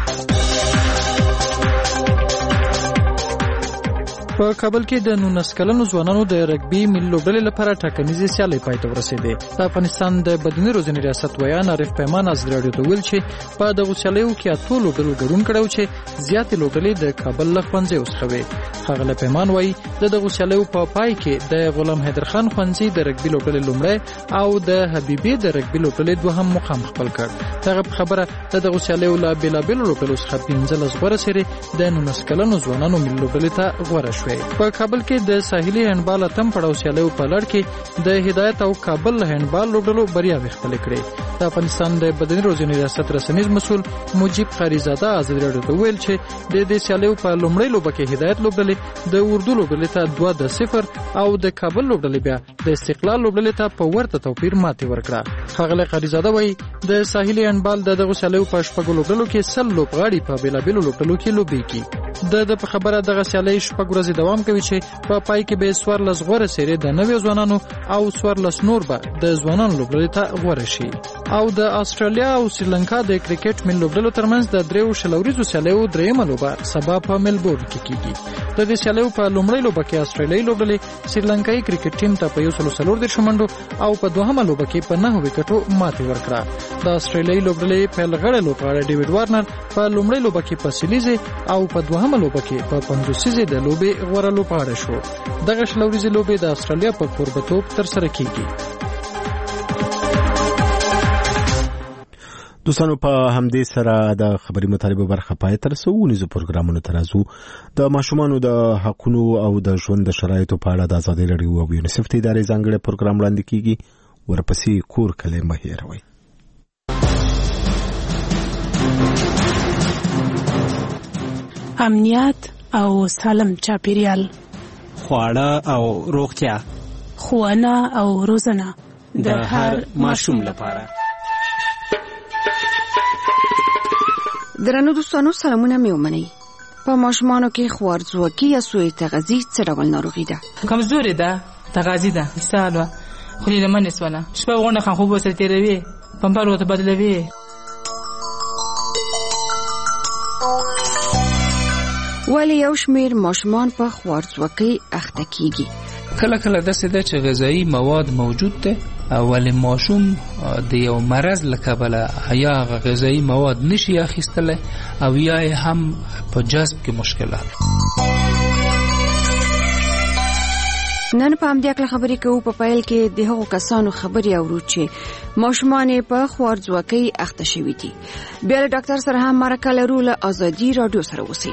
په کابل کې د 19 کلنو ځوانانو د رګبي ملي لوبډلې لپاره ټاکنیزې سیالۍ پای ته ورسېدې. د افغانستان د بدني روزنې ریاست ویان عارف پیمان از رادیو ته ویل چې په دغه سیالیو کې اتو لوبډلو ګډون کړو چې زیاتې لوبډلې د کابل له ښوونځیو څخه وې. ښاغلی پیمان وایي دغه سیالیو په پای کې د غلام حیدرخان ښوونځي د رګبي لوبډلې لومړی او د حبیبي د رګبي لوبډلې دوهم مقام خپل کړ. دغه خبره دغه سیالیو له بېلابېلو لوبډلو څخه 15 غوره سری د 19 کلنو ځوانانو ملي لوبډلې ته غوره شوې. په کابل کې د ساحلي هندبال اتم پړاو سیالیو په لړ کې د هدایت او کابل هندبال لوبډلو بریاوې خپل کړې. د افغانستان د بدني روزنې ریاست رسنیز مسؤل مجيب قریزاده ازادي راډیو ته ویل چې د سیالیو په لومړۍ لوبه کې هدایت لوبډلې د اردو لوبډلې ته 2-0 او د کابل لوبډلې بیا د استقلال لوبډلې ته په ورته توپیر ماتې ورکړه. ښاغلی قریزاده وایي د ساحلي هندبال دغه سیالیو په شپږو لوبډلو کې 100 لوبغاړي په بېلابېلو لوبډلو کې لوبي کوي. د په خبره دغه سیالۍ شپږ ورځې دوام کوي چې په پای کې به 14 غوره سری د 90 ځوانانو او 14 نور به د ځوانانو لوبډلې ته غوره شي. او د استرالیا او سریلانکا د کرکټ ملي لوبډلو ترمنځ د دریو شلوريزو سیالیو دریمه لوبه سبا په ملبورن کې کیږي. د دې سیالیو په لومړۍ لوبه کې استرالیایي لوبډلې سریلانکایي کرکټ ټیم ته په 140 منډو او په دوهمه لوبه کې په 9 وکټو ماتې ورکړه. د استرالیایي لوبډلې په لغړه لوبغاړی ډیوډ وارنر په لومړۍ لوبه کې په سلیزه او په دوهمه لوبه کې په 50 د لوبې غوړه لوبغاړی شو. دغه شلوريزي لوبې د استرالیا په کوربتوب تر سره کیږي. دوستانو په همدې سره د خبري مطالبه برخه پای تر سوونیزو پروګرامونو ترازو د ماشومانو د حقونو او د ژوند د شرایطو په اړه د آزادۍ راډیو او یونیسف ته ادارې ځانګړي پروګرام وړاندې کیږي. ورپسې کور کله مهیروي. امنیت او سالم چاپیریال، خواړه او روغتیا، ښوونه او روزنه د هر ماشوم لپاره. درنو دوستانو سلامونه مې ومنئ. په ماشومانو کې خوارځواکي یا سوء تغذیه څه ډول ناروغي ده؟ کمزوري ده، تغذیه ده. مثال خولې له منې سوله شپه غونډه خان خوب ورسره تېروي، پمپر ورته بدلوي. ولی یو شمیر ماشومان په خوارځواکۍ اخته کیږي. کله کله داسې ده چې غذایی مواد موجود ده ولی ماشوم د یو مرض له کبله یا غذایی مواد نشي اخیستلی او یا هم په جذب کې مشکلات. نن په همدې اړه خبرې کوو. په پیل کې د هغو کسانو خبرې اورو چې ماشومان په خوارځواکۍ اخته شوي دي. بیا له ډاکټر سره هم مرکه لرو. له ازادي راډیو سره اوسئ.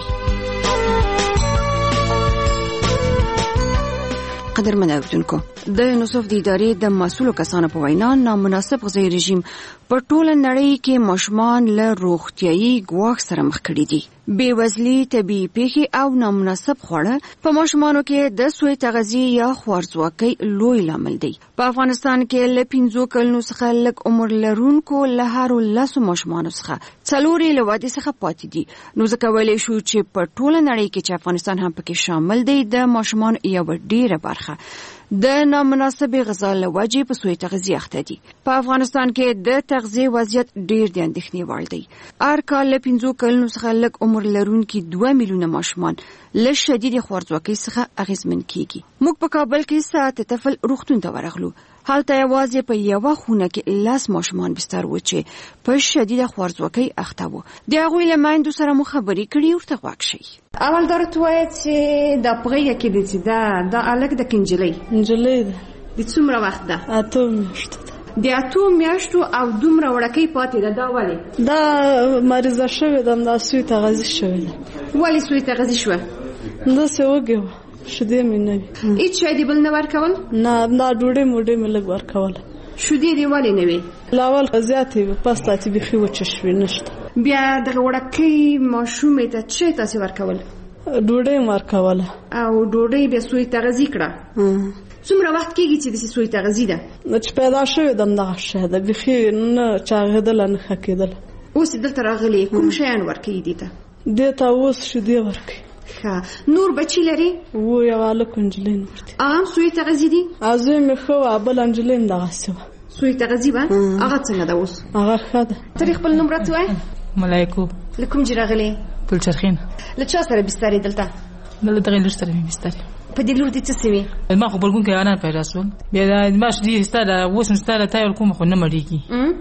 قدرمن اوریدونکو، د یونیسف د ادارې د مسؤلو کسانو په وینا نامناسب غذایي رژیم په ټوله نړۍ کې ماشومان له روغتیايي ګواښ سره مخ کړي دي. بېوزلي، طبیعي پیښې او نامناسب خواړه په ماشومانو کې د سوء تغذیې یا خوارځواکۍ لوی لامل دی. په افغانستان کې له 5 کلونو څخه لږ عمر لرونکو له هرو 10 ماشومانو څخه 4 له ودې څخه پاتې دي. نو ځکه ویلی شو چې په ټوله نړۍ کې چې افغانستان هم پکې شامل دی، د ماشومانو یوه ډیره برخه د نامناسبې غذا له وجې په سوء تغذیه اخته دي. په افغانستان کې د تغذیې وضعیت ډیر د اندېښنې وړ دی. هر کال له 5 کلونو څخه لږ عمر لرونکي 2 میلیونه ماشومان له شدید خوارځواکۍ څخه اغېزمن کیږي. موږ په کابل کې ساعت طفل روغتون ته ورغلو. هلته یوازې په یوه خونه کې 10 ماشومان بستر و چې په شدید خوارځواکۍ اخته وو. د هغوی له میندو سره مو خبرې کړې، ورته غوږ شئ. اول دا راته وایه چې دا په غېږه کې دی چې دا هلک د که نجلۍ ده. د څومره وخت ده؟ 8 میاشتو ده. د 8 میاشتو او دومره وړکۍ پاتې ده. دا ولې؟ دا مریضه شوې ده، دا سوء تغذیه شوې ده. ولې سوء تغذیه شوه؟ داسې وږې وه، شیدې مې نه وي. هېڅ شی دې بل نه ورکول؟ نه، دا ډوډۍ موډۍ مې لږ ورکوله. شیدې دې ولې نه وې؟ لاول زیاتې وې، پس تاتې بیخي وچه شوې، نشته. بیا دغه وړکۍ ماشومې ته څه تاسې ورکول؟ ډوډۍ مې ورکوله. او ډوډۍ بیا سوء تغذیه کړه. څومره وخت کېږي چې داسې سوء تغذیه ده؟ چې پیدا شوې ده همدغه شی ده، بیخي نه چاغېدله نه ښه کېدله. اوس یې دلته راغلې، کوم شیان ورکوي دې ته؟ دې ته اوس شیدې ورکوي. ښه، نور بچي لري؟ و یو هلک نجلۍ نور دي. هغه هم سوء تغذیه دي؟ زوی مې ښه وه، بله نجلۍ هم دغسې وه. سوء تغذیه به؟ هغه څنګه ده اوس؟ هغه ښه ده. ته خپل نوم راته وایه؟ ملایکو. له کوم ځای راغلې؟ پلچرخین. له چا سره بسترې دلته؟ له دغې لور سره مې بسترې. په دې لور دې څه سوي؟ ما خو بلګون کې انار پیدا شول. بیا د ماش دې ستاره اوس هم ستاره تایل کوم خو نه مړېږي.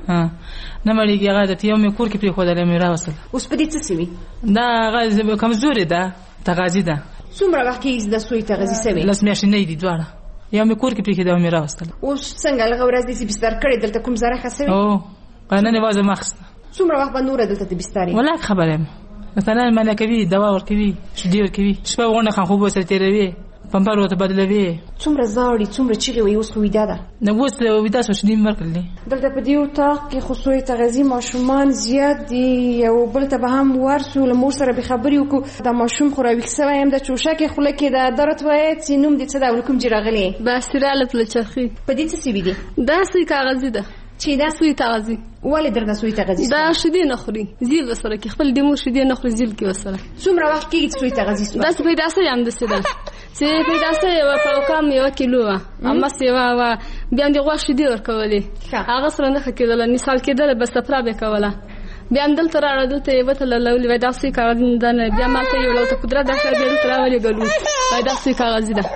نه مړېږي. هغه د یو مې کور کې پرېښودلی مې راوستل. اوس په دې څه سوي؟ دا هغه کمزورې ده، تغذیه ده. څومره وخت کېږي د سوء تغذیه سوې؟ 10 میاشتې نه دي دواړه. یو مې کور کې پرېښودی او مې راوستل. اوس څنګه لږه ورځ دې بستر کړې دلته کوم ځای ښه سوي؟ نن یوازې ما اخیسته. څومره وخت به نوره دلته د بسترې؟ والله خبره یم. مثلا منع کوي، دوا ورکوي، شیدې ورکوي، شپه غونډه خان خوب ورسره تېروي، پمپر ورته بدلوي. څومره زاړي، څومره چیغې وایي، اوس خو ویده ده. نه، اوس ویده شوه، شیدې مې ورکړلې. دلته په دې اتاق کې خو سوء تغذیې ماشومان زیات دي. یو بل ته به هم ورسو، له مور سره به خبرې وکړو. دا ماشوم خو راویښ سوی یم، د چوشکې خوله کې ده. دا راته وایه چې نوم دې څه ده او له کوم ځای راغلې؟ باسره له پلچرخي. په دې څه سوي دي؟ دا سوء تغذیه ده. چې دا سوء تغذیه ولې درنه سوء تغذیه؟ دا شیدې نه خوري، زیل وسره کې خپل د مور شیدې نه خوري، زیل کې وسره. څومره وخت کېږي چې سوء تغذیه سوه؟ داسې پیدا سوی هم داسې ده چې پیدا سوی وه، په کم 1 کیلو وه، همسې وه. بیا هم د غوا شیدې ورکولې، هغه سره نه ښه کېدله، نسال کېدله، بس صفرا به یې کوله. بیا هم دلته راوړه، دلته یې وتلله، وایي دا سوء کاغذي ده. بیا ما ته یې ویل ته قدرت ده، بیا دلته راولېږلو، وایي دا سوء کاغذي ده.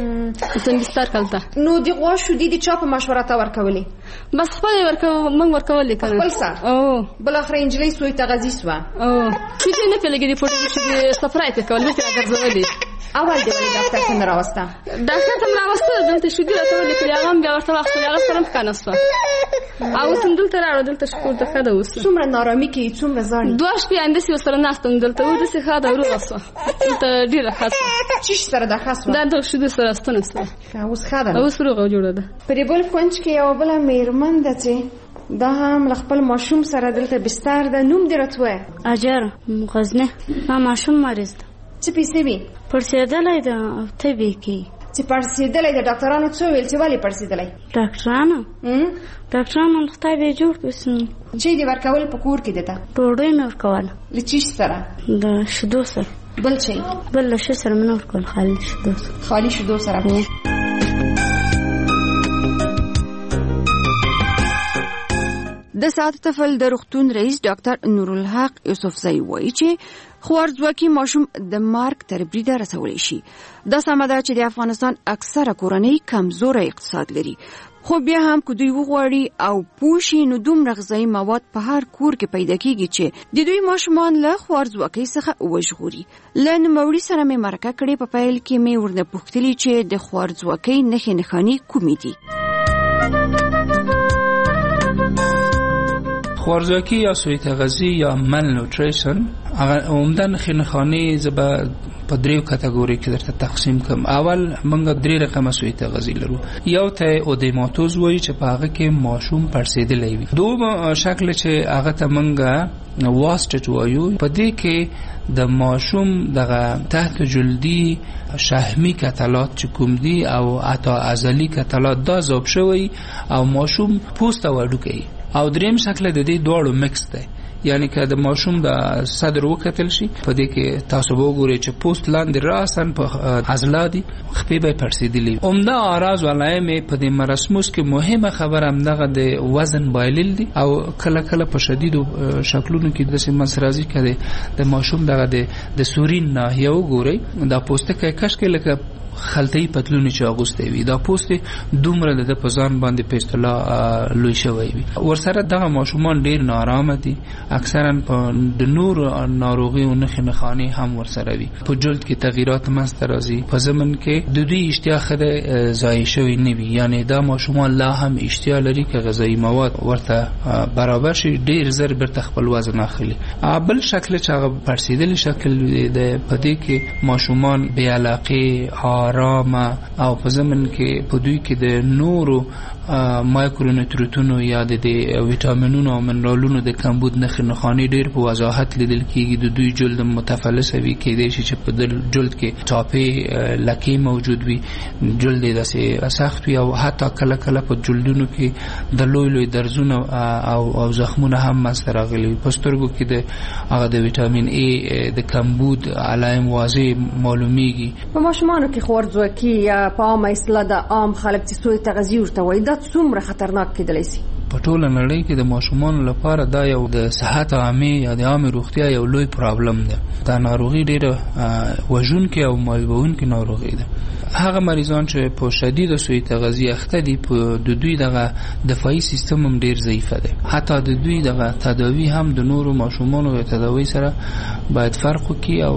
ته بستر کلته. نو د غوا شیدې د چا په مشوره ته ورکولې؟ بس خپل موږ ورکولې که نه؟ خپل سر؟ بالاخره نجلۍ سوء تغذیه سوه. شیدې نه پرې لګېدې، پوټې شیدې صفرا یې پرې کول، دلته یې راګرځولې. اول دې ولې ډاکټر ته نه راوسته؟ ډاکټر ته مې راوسته، دلته شیدې راته ولیکلې، هغه هم بیا ورته واخیستلې، هغه سره هم ښه نه شوه. او اوس هم دلته راوړه، دلته شکر ده، ښه ده اوس. څومره نارامي کوي، څومره زاړي؟ 2 شپې همداسې ورسره ناسته وم دلته، اوس داسې ښه ده، وروغه شوه، دلته ډېره ښه شوه. څه شي سره ده ښه شوه؟ دا دغه شیدو سره ستنه شوه. اوس ښه ده، اوس روغه جوړه ده. په دې بل کونج کې یوه بله مېرمن ده چې دا هم خپل ماشوم سره دلته بستر ده. نوم دې راته وایه. اجر غزنه. ما ماشوم مریض ده. څه پیسې وي؟ پړسېدلی ده او تبې کوي. چې پړسېدلی ده ډاکټرانو څه ویل چې ولې پړسېدلی؟ ډاکټرانو خدای به جوړ کړي. چې دې ورکول په کور کې ده؟ ډوډۍ مې ورکوله. له چیش سره؟ د شیدو سره. بل شی؟ بل له شي سره مې نه ورکول، خالي شیدو سره. خالي شیدو سره. د ساعت طفل د روغتون رئیس ډاکټر نورالحق یوسفزئی وایي چې خوارځواکي ماشوم د مرګ تر بریده رسولی شي. دا سمه ده چې د افغانستان اکثره کورنۍ کمزوره اقتصاد لري، خو بیا هم که دوی وغواړي او پوه شي نو دومره غذایي مواد په هر کور کې پیدا کیږي چې د دوی ماشومان له خوارځواکۍ څخه وژغوري. له نوموړي سره مې مرکه کړې. په پیل کې مې ورنه پوښتلي چې د خوارځواکۍ نښې نښانې کومې دي. خوارځواکي یا سوء تغذیه یا malnutrition عمداً نښې نښانې زه به په دریو کټګوري کې درته تقسیم کوم. اول موږ درې رقمه سوء تغذیه لرو. یو ته اودیماتوز وایي چې په هغه کې ماشوم پړسېدلی وي. دوم شکل چې هغه ته موږ واسټج وایو. په دې کې د ماشوم دغه تحت جلدي شحمي کتلات چې کوم دي او حتی عضلي کتلات دا ذوب شوی او ماشوم پوست او هډوکی. او دریم شکل د دې دواړو مکس دی، یعنی که د ماشوم د صدر وکتل شي په دې کې تاسو به وګورئ چې پوست لاندې راسن په عضله دي، خپې به پړسېدلي. عمده اعراض و علائم په دې مرسموس کې مهمه خبره همدغه د وزن بایلل دي او کله کله په شدیدو شکلونو کې داسې منځ راځي که د ماشوم دغه د سورین ناحیه وګورئ دا پوستکی کش کې لکه خلطی پتلونی چې اغوسته وي، دا پوست دومره د په ځان باندې په اصطلاح لوی شوی وي. ورسره دغه ماشومان ډیر نارامه دي، اکثرا په د نور ناروغیو نښې نښانې هم ورسره وي. په جلد کې تغییرات منځته راځي. په ضمن کې د دوی اشتها خدای ضایع شوی نه وي، یعنی دا ماشومان لا هم اشتها لري که غذایي مواد ورته برابر شي ډیر زر برته خپل وزن اخلي. بل شکل چې هغه پړسېدلی شکل د په دې کې ماشومان بې علاقې، آرامه او په ضمن کې په دوی کې د نورو مایکرونیوټرینټونو یا د ویټامینونو او منرالونو د کمبود نښې نښانې ډېر په وضاحت لیدل کېږي. د دوی جلد متفلسه وي، کېدای شي چې په جلد کې ټاپې لکې موجود وي، جلد یې داسې سخت وي او حتی کله کله په جلدونو کې د لوی لوی درزونه او زخمونه هم منځته راغلي وي. په سترګو کې هغه د ویټامین ای د کمبود علائم واضح معلومیږي. په ماشومانو کې خوارځواکي یا په عامه اصطلاح د عام خلک چې سوء تغذیه ورته وایي دا څومره خطرناک کېدلی شي؟ په ټوله نړۍ کې د ماشومانو لپاره دا یو د صحت عامه یا د عامه روغتیا یو لوی پرابلم ده. دا ناروغي ډېره وژونکې او مالبونکې ناروغي ده. هغه مریضان چې په شدید سوء تغذیه اخته دي په د دوی دغه دفاعي سیستم هم ډېر ضعیفه ده. حتی د دوی دغه تداوی هم د نورو ماشومانو د تداوی سره باید فرق وکړي او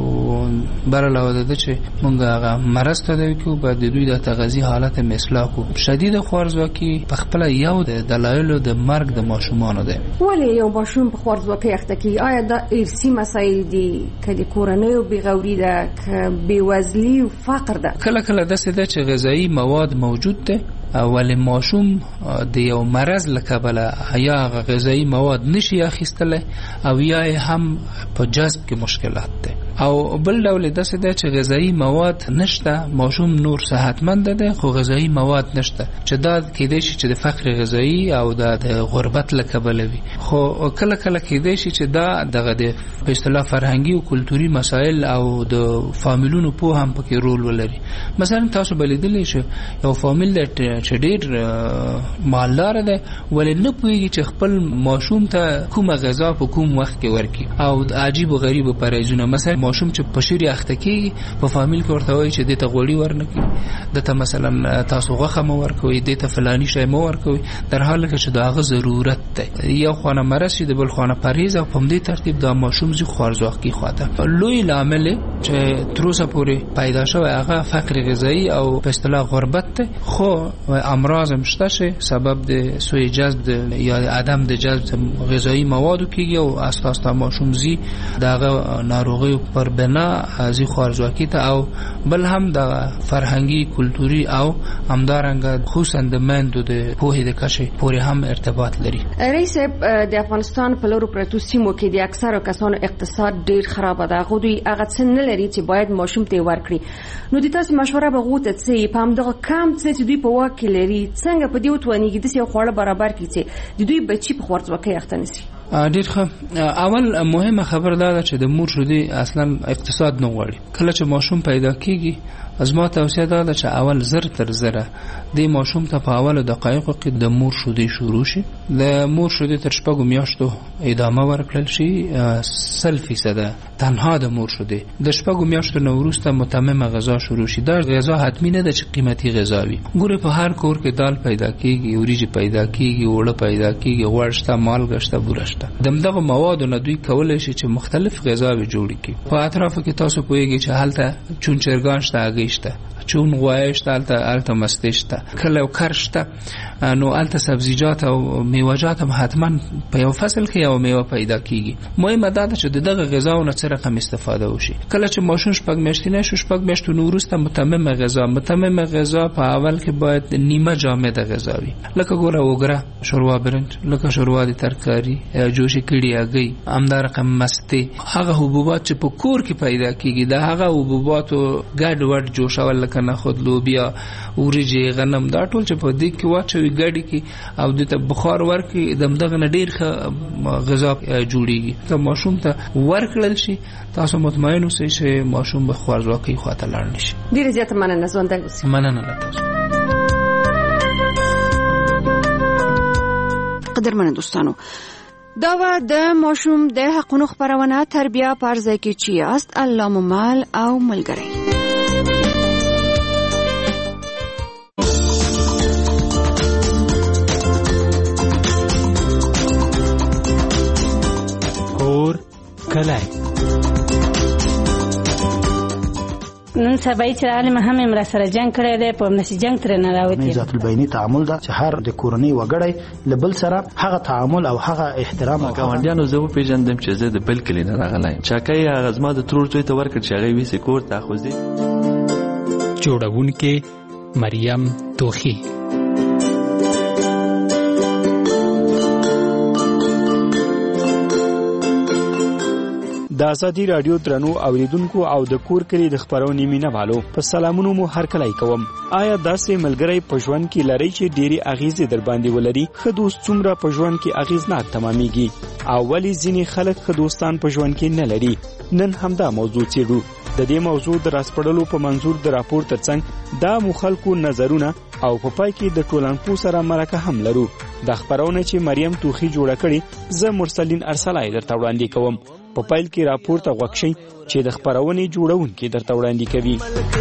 بر علاوه د دې چې موږ هغه مرض تداوی کوو باید د دوی د تغذیه حالت هم اصلاح کوو. شدید خوارځواکي په خپل یو د دلایلو د مرګ د ماشومانو ده. ولې یو ماشوم په خوارځواکۍ اخته کیږي؟ آیا دا ارثي مسایل دي که د کورنیو بېغوري ده که بېوزلي او فقر ده؟ کله کله داسې ده چې غذایي مواد موجود ده ولی ماشوم د یو مرض له کبله یا غذایي مواد نشي اخیستلی او یا هم په جذب کې مشکلات ده. او بل ډول داسې ده چې غذایي مواد نشته، ماشوم نور صحتمند ده خو غذایي مواد نشته، چې دا کېدای شي چې د فقر غذایي او د غربت له کبله وي. خو کله کله کېدای شي چې دا دغه د په اصطلاح فرهنګي او کلتوري مسایل او د فامیلونو په هم پکې رول ولري. مثلا تاسو بلیدلی شئ یو فامیل چې ډېر مالدار ده ولې نه پوهېږي چې خپل ماشوم ته کومه غذا په کوم وخت کې ورکړي او عجیب و غریب پرهیزونه. مثلا ماشوم چې په شیر اخته کېږي په فامیل کې ورته وایي چې دې ته غوړي ورنکړي، دته مثلا تاسو غوښه مه ورکوئ، دې ته فلاني شی مه ورکوئ، در حاله کې چې د هغه ضرورت دی. یو خانه مرض شي د بل خانه پرهیز او په همدې ترتیب دا ماشوم ځي خوارځواکي خواته. لوی لامل چې تر اوسه پورې پیدا شوی هغه فقر غذایي او په اصطلاح غربت دی. خو امراض هم شته چې سبب د سوء جذب یا عدم د جذب غذایي موادو کېږي او اساس ته ماشوم زی دغه ناروغي پر بنا ازي خوارزواکي ته او بل هم د فرهنګي کلتوري او همدارنګه خصوصا د مندو د پوهې د کشي پورې هم ارتباط لري. رئیس د افغانستان په لورو پرتو سیمو کې د اکثرو کسانو اقتصاد ډیر خراب ده. خو دوی هغه څه نه لري چې باید ماشوم ته ورکړي. نو د تاسو مشوره به غوته څه په همدغه کم څه چې دوی په واک کې لري څنګه په دې وتوانیږي د سیو خوړه برابر کړي چې د دوی بچي په خوارځواکۍ اخته نشي. ډیر ښه. اول مهمه خبر دا ده چې د مور شودي اصلا اقتصاد نه غواړي. کله چې ماشوم پیدا کیږي ازما توصیه ده چې اول زر تر زره د ماشوم ته په اول دقایقو کې د مور شودي شروع شي. د مور شودي تر شپږو میاشتو ادامه ورکړل شي 100% تنها د مور شودي. د شپږو میاشتو نه وروسته متممه غذا شروع شي. دا غذا حتمی نه ده چې قیمتي غذا وي. ګوره په هر کور کې دال پیدا کیږي، وریجې پیدا کیږي، وړه پیدا کیږي، غوړ شته، مالګه شته، بوره شته. دغه موادو نه دوی کولای شي چې مختلف غذاوي جوړ کړي. په اطرافو کې تاسو پوهیږئ چې هلته چون چرګان شته، شته چون غوایه شته، الته مسته شته، کله او کر شته. نو الته سبزیجات او میوه‌جات هم حتما په یو فصل کې یو میوه پیدا کیږي. مهمه ده چې دغه غذاونه څه رقم استفاده وشي. کله چې ماشوم شپږ میاشتې نه شو، شپږ میاشتو وروسته متممه غذا په اول کې باید نیمه جامده غذا وي. لکه ګوره وګره، شوروا برنج، لکه شوروا د ترکاری، جوش کړي هګۍ، همدار رقم مسته. هغه حبوبات چې په کور کې پیدا کیږي دا هغه حبوباتو ګډ وډ جوشول لکه نخود، لوبیا، وریجې، غنم، دا ټول چې په دې کې واچوي ګډ کې او د ته بخار ورکړي دغه نه ډیر غذا جوړیږي. که ماشوم ته ورکړل شي تاسو مطمئن اوسئ چې ماشوم به خوارځواکۍ خواته لاړ نشي. ډیره زیاته مننه ژوندی اوسئ. مننه له تاسو. قدرمن دوستانو، دا و د ماشوم د حقونو خبرونه تربیه پرځای کې چې است الله ممال او ملګری. کله نن سبا چې عالم هم امر سره جنگ کړی دی، په نشي جنگ تر نه راوتی. ذات البینی تعامل دا چې هر د کورنۍ وګړی لبل سره هغه تعامل او هغه احترام او ګاونډیانو زه پیژندم چې زه د بل کلی نه راغلی. چاکای هغه زما د ترور ته ورکړ چې هغه ویسه کور ته خوځي. جوړونکې مریم توخی. د ازادي رادیو درنو اوریدونکو او د کور کلی د خبرونې مینوالو په سلامونو مو هر کله کوم. آیا داسې ملګری په ژوند کې لري چې ډېری اغیزې در باندې ولري؟ ښه دوست څومره په ژوند کې اغیزناک تمامېږي او ولې ځینې خلک ښه دوستان په ژوند کې نه لري؟ نن همدا موضوع څېړو. د دې موضوع د راسپړلو په منظور د راپور ترڅنګ دا مو خلکو نظرونه او په پای کې د ټولنپوه سره مرکه هم لرو. د خبرونه چې مریم توخی جوړه کړې زه مرسلین ارسلای درته وړاندې کوم. په پایل کې راپور ته غوښ شئ چې د خبرونې جوړونکي درته وړاندې کوي.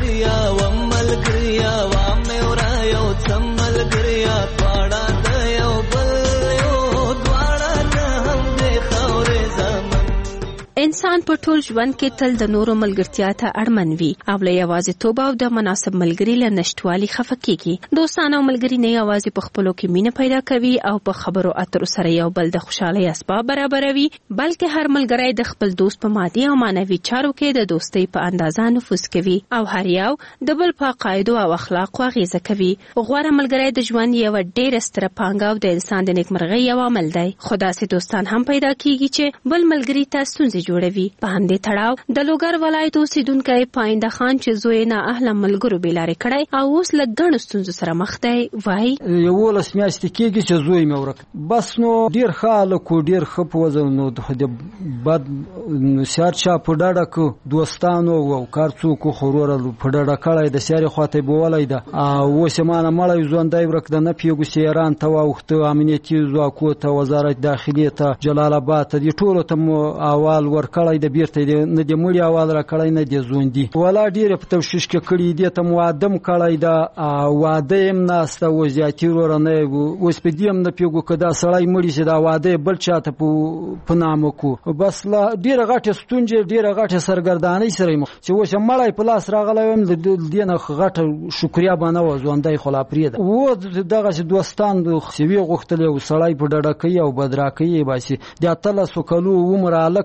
انسان په ټول ژوند کې تل د نورو ملګرتیا ته اړمن وي او له یوازیتوب او د مناسب ملګري له نشټوالي خفه کیږي. دوستان او ملګري نه یوازې په خپلو کې مینه پیدا کوي او په خبرو اترو سره یو بل د خوشحالۍ اسباب برابروي، بلکې هر ملګری د خپل دوست په مادي او معنوي چارو کې د دوستۍ په اندازه نفوذ کوي او هر یو د بل په عقایدو او اخلاقو اغیزه کوي. غوره ملګری د ژوند یو ډېر ستره پانګه او د انسان د نیکمرغۍ یو عامل دی. خو داسې دوستان هم پیدا کیږي چې بل ملګري ته ستونزې جوړوي. په همدې تړاو د لوګر ولایت اوسیدونکی پاینده خان چې زوی نه اهله ملګرو بېلارې کړی او اوس له ګڼو ستونزو سره مخ دی وایي 11 میاشتې کېږي چې زوی مې ورک. بس نو ډېر ښه هلک و، ډېر ښه په وضع نو د بد سیار چا په ډډه که دوستانو او کار څوک خو وروره په ډډه کړی د سیارې خواته یې بولی ده. اوس یې مانه مړی ژوندی ورک ده، نه پوهېږو چې ایران ته واوښته، امنیتي ځواکو ته، وزارت داخلي ته، جلال آباد ته، دې ټولو ته مو احوال ورکړی د بیرته نه د مړي احوال را کړی نه د ژوندي. ولا ډېرې په تشویش کې کړي دې ته مو واده م کړی ده، واده یې م ناسته و زیاتي وروره نه یې اوس په دې هم نه پوهېږو که دا سړی مړي چې دا واده یې بل چا ته په نامه کړو. بس له ډېره غټې ستونزې ډېره غټې سرګردانۍ سره یې چې اوس یې مړی په لاس راغلی وم د دې نه غټه شکریا به نه وه، ژوندی خو لا پرېږده. و دغسې دوستان چې ویې غوښتل یو سړی په ډډه کوي او بدراکۍ یې باسي. د 18 کلو عمر هلک ده، بیا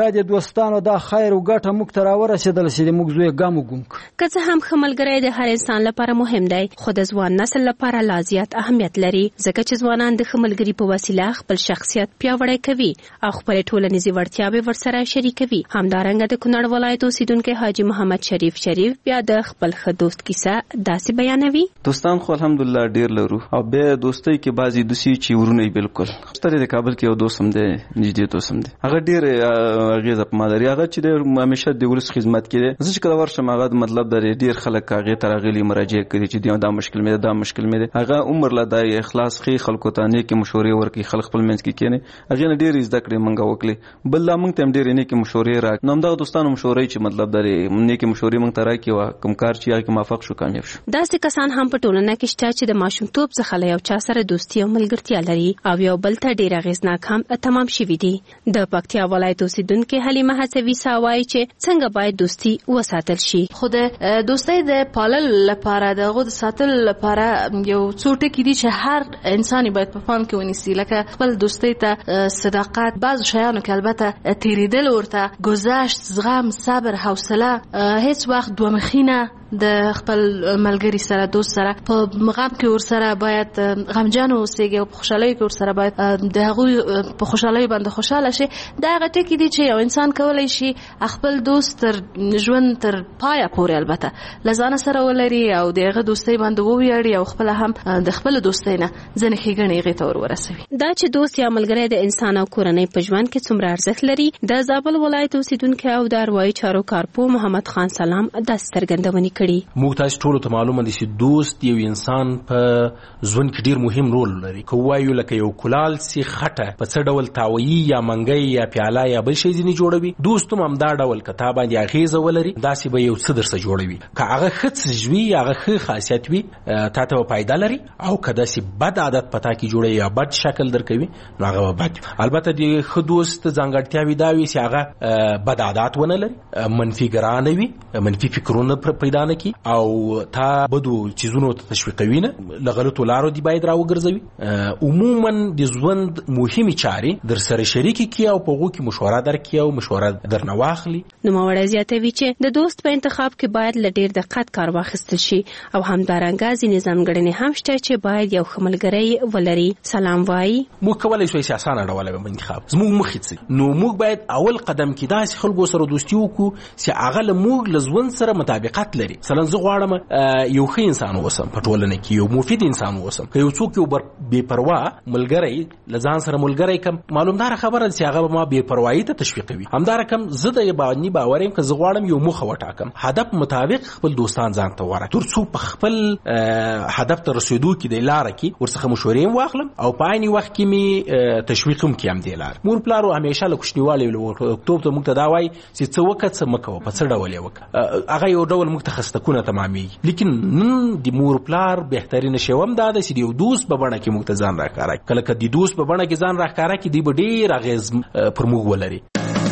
د دوستانو دا خیر او ګټه موږ ته راورسېدل چې موږ زوی ګام وګم. که څه هم ښه ملګری د هر انسان لپاره مهم دی، خو د ځوان نسل لپاره لا زیات اهمیت لري، ځکه چې ځوانان د ښه ملګري په وسیله خپل شخصیت پیاوړی کوي او خپل ټولنیزې وړتیاوې ورسره شریکوي. همدارنګه د کونړ ولایت اوسیدونکی حاجي محمد شریف بیا د خپل ښه دوست کیسه داسې بیانوي. دوستان خو الحمدلله ډیر لرو او بیا دوستۍ کې بعضې دوسي چې ورونه یې بالکل سترې د کابل کې یو دوست هم دی، نږدې دوست هم دی، هغه ډېر اغېزه په ما لري. هغه چې دی همیشه د ولس خدمت کې دی. زه چې کله ورشم هغه مطلب دی ډېر خلک هغې ته راغلي مراجعه کړي چې دا مشکل مې دی دا مشکل مې دی. هغه عمر له دا اخلاص ښي خلکو ته نیکې مشورې ورکړي، خلک خپل منځ کې کښېني، هغې نه ډېرې زده کړې موږ وکړې. بل لا موږ ته هم ډېرې نیکې مشورې راکړي. نو همدغه دوستانو مشورې چې مطلب دی نیکې مشورې موږ ته راکړي وه، کوم کار چې هغې کې موافق شو کامیاب شو. داسې کسان هم په ټولنه کې شته چې د ماشومتوب څخه له یو چا سره دوستي او ملګرتیا لري او یو بل ته ډېر اغېزناک هم تمام شوي دي. د پکتیا ولایت اوسیدونکې حلیمه هڅوي وایي چې څنګه باید دوستي وساتل شي. خو د دوستۍ د پاللو لپاره د هغو د ساتلو لپاره یو څو ټکي دي چې هر انسان باید په پام کې ونیسي، لکه خپل دوستۍ ته صداقت، بعضو شیانو کې البته تېرېدل ورته، گذشت، زغم، صبر، حوصله، هیڅ وخت دوه مخینه د خپل ملګری سره دوست سره په غم کې ورسره باید غمجن اوسېږي او په خوشحالۍ کې ورسره باید د هغوی په خوشحالۍ باندې خوشحاله شي. دا هغه ټکي دي چې یو انسان کولی شي خپل دوست تر ژوند تر پایه پورې البته له ځانه سره ولري او د هغه دوستۍ باندې وویاړي او خپله هم د خپلو دوستۍ نه ځینې ښېګڼې هغې ته ورسوي. دا چې دوست یا ملګری د انسان او کورنۍ په ژوند کې څومره ارزښت لري، د زابل ولایت اوسیدونکی او د اروايي چارو کارپوه محمد خان سلام داسې څرګندونې موږ تاسو ټولو ته معلومه دي چې دوست یو انسان په ژوند کې ډیر مهم رول لري. که وایو لکه یو کلال سي خټه په څه ډول تاویي یا منګي یا پیاله یا بل شي ځینې جوړوي، دوست هم دا ډول کتاب باندې اغیزه ولري داسې به یو څه درسه جوړوي. که هغه ښه ژوي هغه ښه خاصیت وي تا ته فایده لري، او که داسې بد عادت پتا کې جوړوي یا بد شکل درکوي نو هغه به بد. البته د ښه دوست ځانګړتیاوې دا وي چې هغه بد عادت ونه لري، منفي ګرانه وي، منفي فکرونه پیدا نه کړي او تا بدو چیزونو ته تشویقوي نه، له غلطو لارو دی باید راوګرځوي. عموما د ژوند مهمې چارې در سره شریکې کړي او په هغو کې مشوره درکړي او مشوره درنه واخلي. نوموړی زیاتوي چې د دوست په انتخاب کې باید له ډېر دقت کار واخیستل شي او همدارنګه ځینې ځانګړنې هم شته چې باید یو ښه ملګری ولري. سلام وایي موږ کولی شو چې اسانه ډول به انتخاب زموږ مخې څه، نو موږ باید اول قدم کې داسې خلکو سره دوستي وکړو چې هغه له موږ له ژوند سره مطابقت لري. مثلا زه غواړم یو ښه انسان اوسم په ټولنه کې، یو مفید انسان اوسم. که یو څوک یو بې پروا ملګری له ځان سره ملګری کم، معلومداره خبره ده چې هغه به ما بې پروایي ته تشویقوي. همدارکم زه د باندې باور یم که زه غواړم یو موخه وټاکم، هدف مطابق خپل دوستان ځان ته وغواړم، تر څو په خپل هدف ته رسېدو کې د لاره کې ورڅخه مشورې هم واخلم او په عین وخت کې مې تشویق هم کړم دې لاره. مور پلارو همیشه له کوچنیوالي وروکتوب ته موږ ته دا وایي چې څه وکړه څه مه کوه، په څه ډول یې وکړه. هغه یو ډول موږ ته خستکونه تمامېږي. لیکن نن د مور پلار بهترینه شی هم دا ده چې د یو دوست په بڼه کې موږ ته ځان راښکاره کړي. کله که د دوست په بڼه کې ځان راښکاره کړي دوی به ډېر اغېز پر موږ ولري.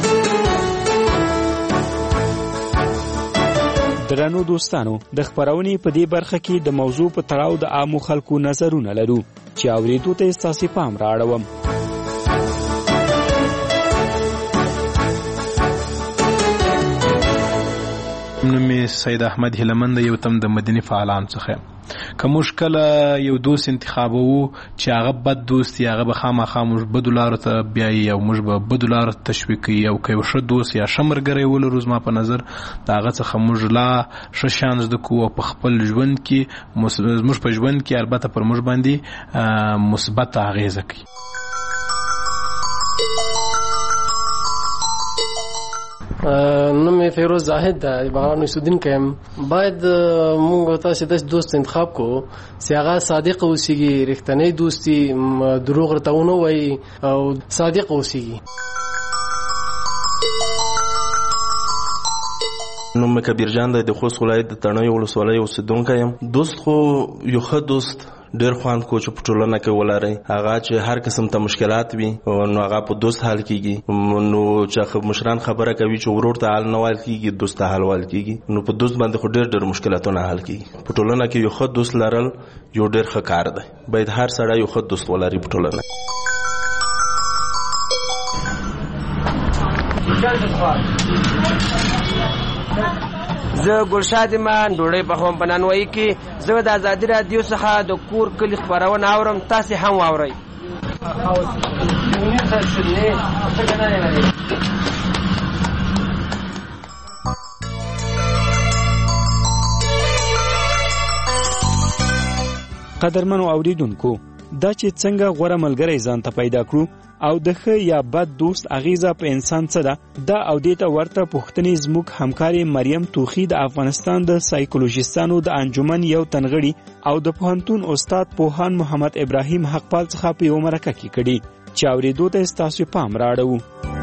درنو دوستانو، د خبرونې په دې برخه کې د موضوع په تړاو د عامو خلکو نظرونه لرو چې اورېدو ته ستاسو پام راوړم. نومې سید احمد هلمند، یو تم د مدني فعالان څخه. که مشکل یو دوست انتخابو چې هغه بد دوست یا هغه به خامخا موږ بدو لارو ته بیایي او موږ به بدو لارو ته تشویق کوي، او که یو ښه دوست یا ښه ملګری ولرو زما په نظر د هغه څخه موږ لا ښه شیان زده کوو او په خپل ژوند کې زموږ په ژوند کې البته پر موږ باندې مثبت اغېزه کوي. نوم فیروز زاهد ده، بغلان اوسیدونکی یم. باید موږ تاسې داسې دوست انتخاب کړو چې هغه صادق اوسیږي، رښتینی دوستي، دروغ ورته ونه وایي او صادق اوسیږي. نوم کبیر جان ده، د خوست ولایت د تڼیو ولسوالۍ اوسیدونکی یم. دوست خو یو ښه دوست ډېر خوند کو چې په ټولنه کې ولرئ، هغه چې هر قسم ته مشکلات وي نو هغه په دوست حل کیږي. نو چې مشران خبره کوي چې ورور ته حل نه وال کیږي، دوست ته حل وال کیږي. نو په دوست باندې خو ډېر مشکلاتونه حل کیږي. په ټولنه کې یو ښه دوست لرل یو ډېر ښه کار دی. باید هر سړی یو ښه دوست ولري په ټولنه. زه ګلشاد ایمان ډوډۍ پخوم په نانوایي کې. زه د ازادي راډیو څخه د کور کلي خپرونه اورم، تاسې هم واورئ. قدرمنو اوریدونکو، دا چې څنګه غوره ملګری ځان ته پیدا کړو او د ښه یا بد دوست اغیزه په انسان څه ده، دا او دې ته ورته پوښتنې زموږ همکارې مریم توخی د افغانستان د سایکولوژیستانو د انجمن یو تنغړي او د پوهنتون استاد پوهان محمد ابراهیم حقپال څخه په یو مرکه کې کړي چې اوریدو ته ستاسو پام راړو.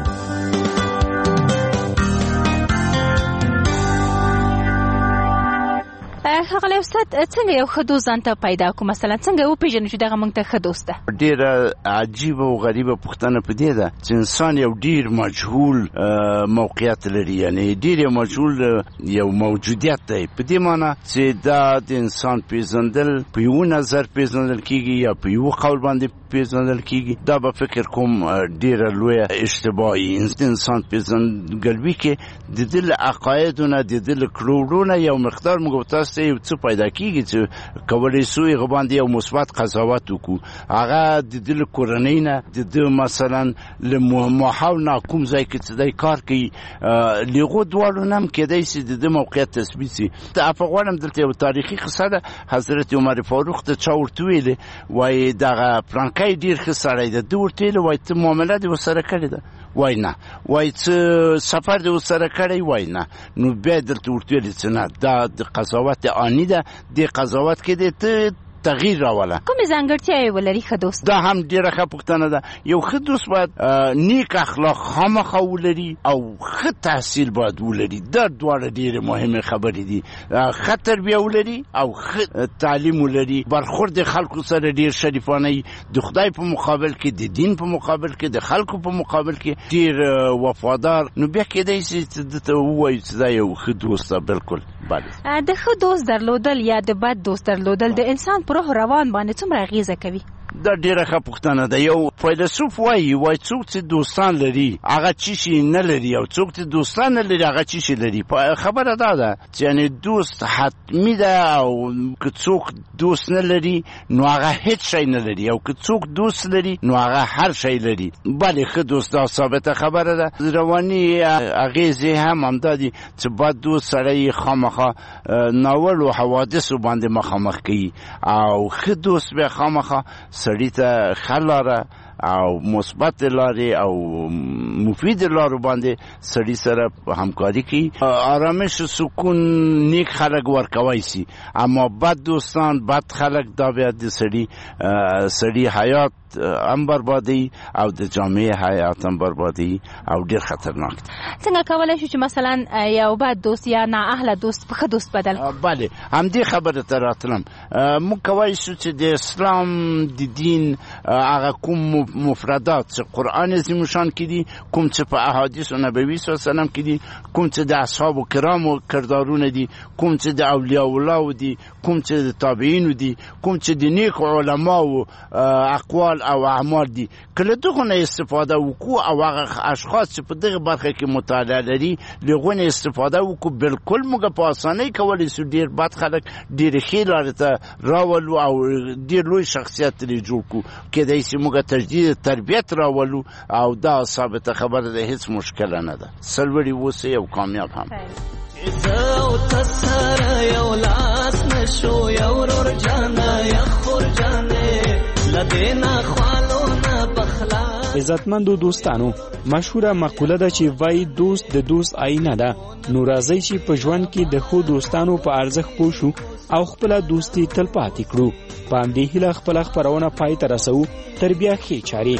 هغه استاد څنګه یو ښه دوست ځان ته پیدا کو؟ مثلا څنګه وپېژنو چې دغه موږ ته ښه دوست ده؟ ډېره عجیبه او غریبه پوښتنه په دې ده چې انسان یو ډېر مجهول موقعیت لري، یعنی ډېر یو مجهول یو موجودیت دی. په دې معنی چې دا د انسان پیژندل په یو نظر پیژندل کیږي یا په یو قول باندې پیژندل کیږي. دا به فکر کوم ډېره لویه اشتباهي انسان پیژندګلوي کې د دل عقایدونه د دل کړوړونه یو مقدار موږ تاسو یو څه پیدا کیږي چې کولای شو یې باندې یو مثبت قضاوت وکړو. هغه د دل کورنۍ نه د مثلا له محاول نه کوم ځای کې څه کار کوي لغو دوالو نم کېدای شي د موقعیت تثبیت شي. د افغانم دلته یو تاریخي قصه ده. حضرت عمر فاروق ته چا ورته ویلې وایي دغه پلانکی ډېر ښه سړی ده، ده ورته ویلې وایي ته معامله دې ورسره کړې ده؟ وای نه. وای څه سفر دې ورسره کړی؟ وای نه. نو بیا درته ورته ویلې څه نه، دا د قضاوت آنی ده. دې قضاوت کې دې ته تغییر راوله. کومې ځانګړتیاوې ولري ښه دوست؟ دا هم ډېره ښه پوښتنه ده. یو ښه دوست باید نیک اخلاق خامخا ولري او ښه تحصیل باید ولري. دا دواړه ډېرې مهمې خبرې دي. ښه تربیه ولري او ښه تعلیم ولري. برخورد د خلکو سره ډېر شریفانه وي. د خدای په مقابل کې، د دین په مقابل کې، د خلکو په مقابل کې ډېر وفادار. نو بیا کېدای شي چې دته ووایو چې دا یو ښه دوست ده. بالکل بله. د ښه دوست درلودل یا د بد دوست درلودل د انسان په روح روان باندې څومره اغیزه کوي؟ دا ډیره ښه پوښتنه ده. یو فیلسوف وایي څوک چې دوستان لري هغه څه شي نه لري، او څوک چې دوستان نه لري هغه څه شي لري. خبره دا ده چې یعنی دوست حتمی ده، او که څوک دوست نه لري نو هغه هیڅ شی نه لري، او که څوک دوست لري نو هغه هر شی لري. بله ښه دوست دا ثابته خبره ده. رواني اغیزې هم همدا دي چې بد دوست سړی خامخا ناولو حوادثو باندې مخامخ کوي، او ښه دوست بیا خامخا سړی ته ښه لاره او مثبت لارې او مفید لارو باندې سړی سره همکاري کوي. آرامش و سکون نیک خلک ورکوای شي، اما بد دوستان، بد خلک دا بیا د سړی حیات هم بربادي او د جامعه حیات هم بربادي او ډېر خطرناک. څنګه کولای شو چې مثلا یو بد دوست یا نااهله دوست په ښه دوست بدل؟ بله همدې خبره ته راتلم. موږ کولی شو چې د اسلام د دین هغه کوم مفردات چې قرآن عظیم شان کې دي، کوم چې په احادیث نبوي صلی الله علیه وسلم کې دي، کوم چې د اصحاب کرامو کردارونه دي، کوم چې د اولیاء الله دي، کوم چې د تابعین دي، کوم چې د نیک علماو اقوال او اعمال دي، کله دغه نه استفاده وکړو او هغه اشخاص چې په دغه برخه کې مطالعه لري لغو نه استفاده وکړو، بالکل موږ په اسانۍ کولی شو ډېر بد خلک ډېرې ښې لارې ته راولو او ډېر لوی شخصیت ترې جوړ کړو. کېدای شي موږ تجدید تربیت راولو، او دا ثابته خبره ده، هیڅ مشکله نه ده. سرلوړي اوسئ او کامیاب هم. زو تسره یو لاس نشو یو ورور جانا یا خور جانه لدینا خوالو نه بخلا. عزتمندو دوستانو، مشهوره مقوله ده چې وای دوست د دوست آینه ده. نو راځئ چې په ژوند کې د ښو دوستانو په ارزښت پوه شو او خپله دوستي تل پاتې کړو. په همدې هیله خپله خپرونه پای ته رسوو. تر بیا ښې چارې.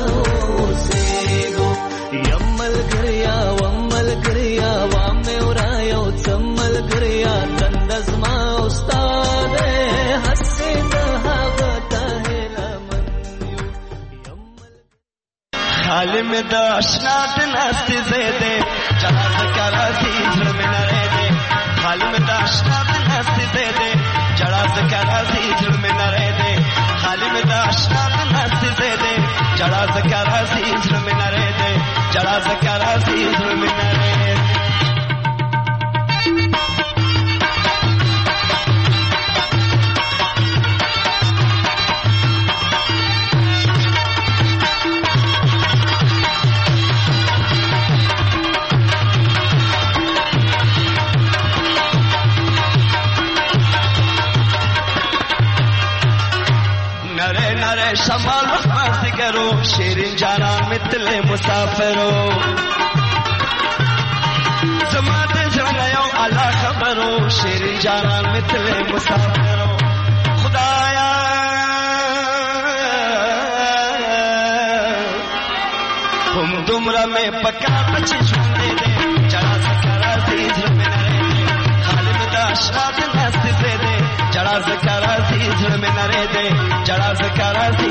حال میں داشنا دنست زیدے چلا سکرا زیدر میں نرے حال میں داشنا دنست زیدے چلا سکرا زیدر میں نرے حال میں داشنا دنست زیدے چلا سکرا زیدر میں نرے چلا سکرا زیدر خبرو شیرین جانان مثل مسافرو زما د ژوند یو الله خبرو شیرین جانان مثل مسافرو خدایا هم دومره مې پکا پچې ژوند دې جړا سکرا دې زړه مې نری دې خالم د اشراد نست دې جړا سکرا دې زړه مې نری دې جړا سکرا دې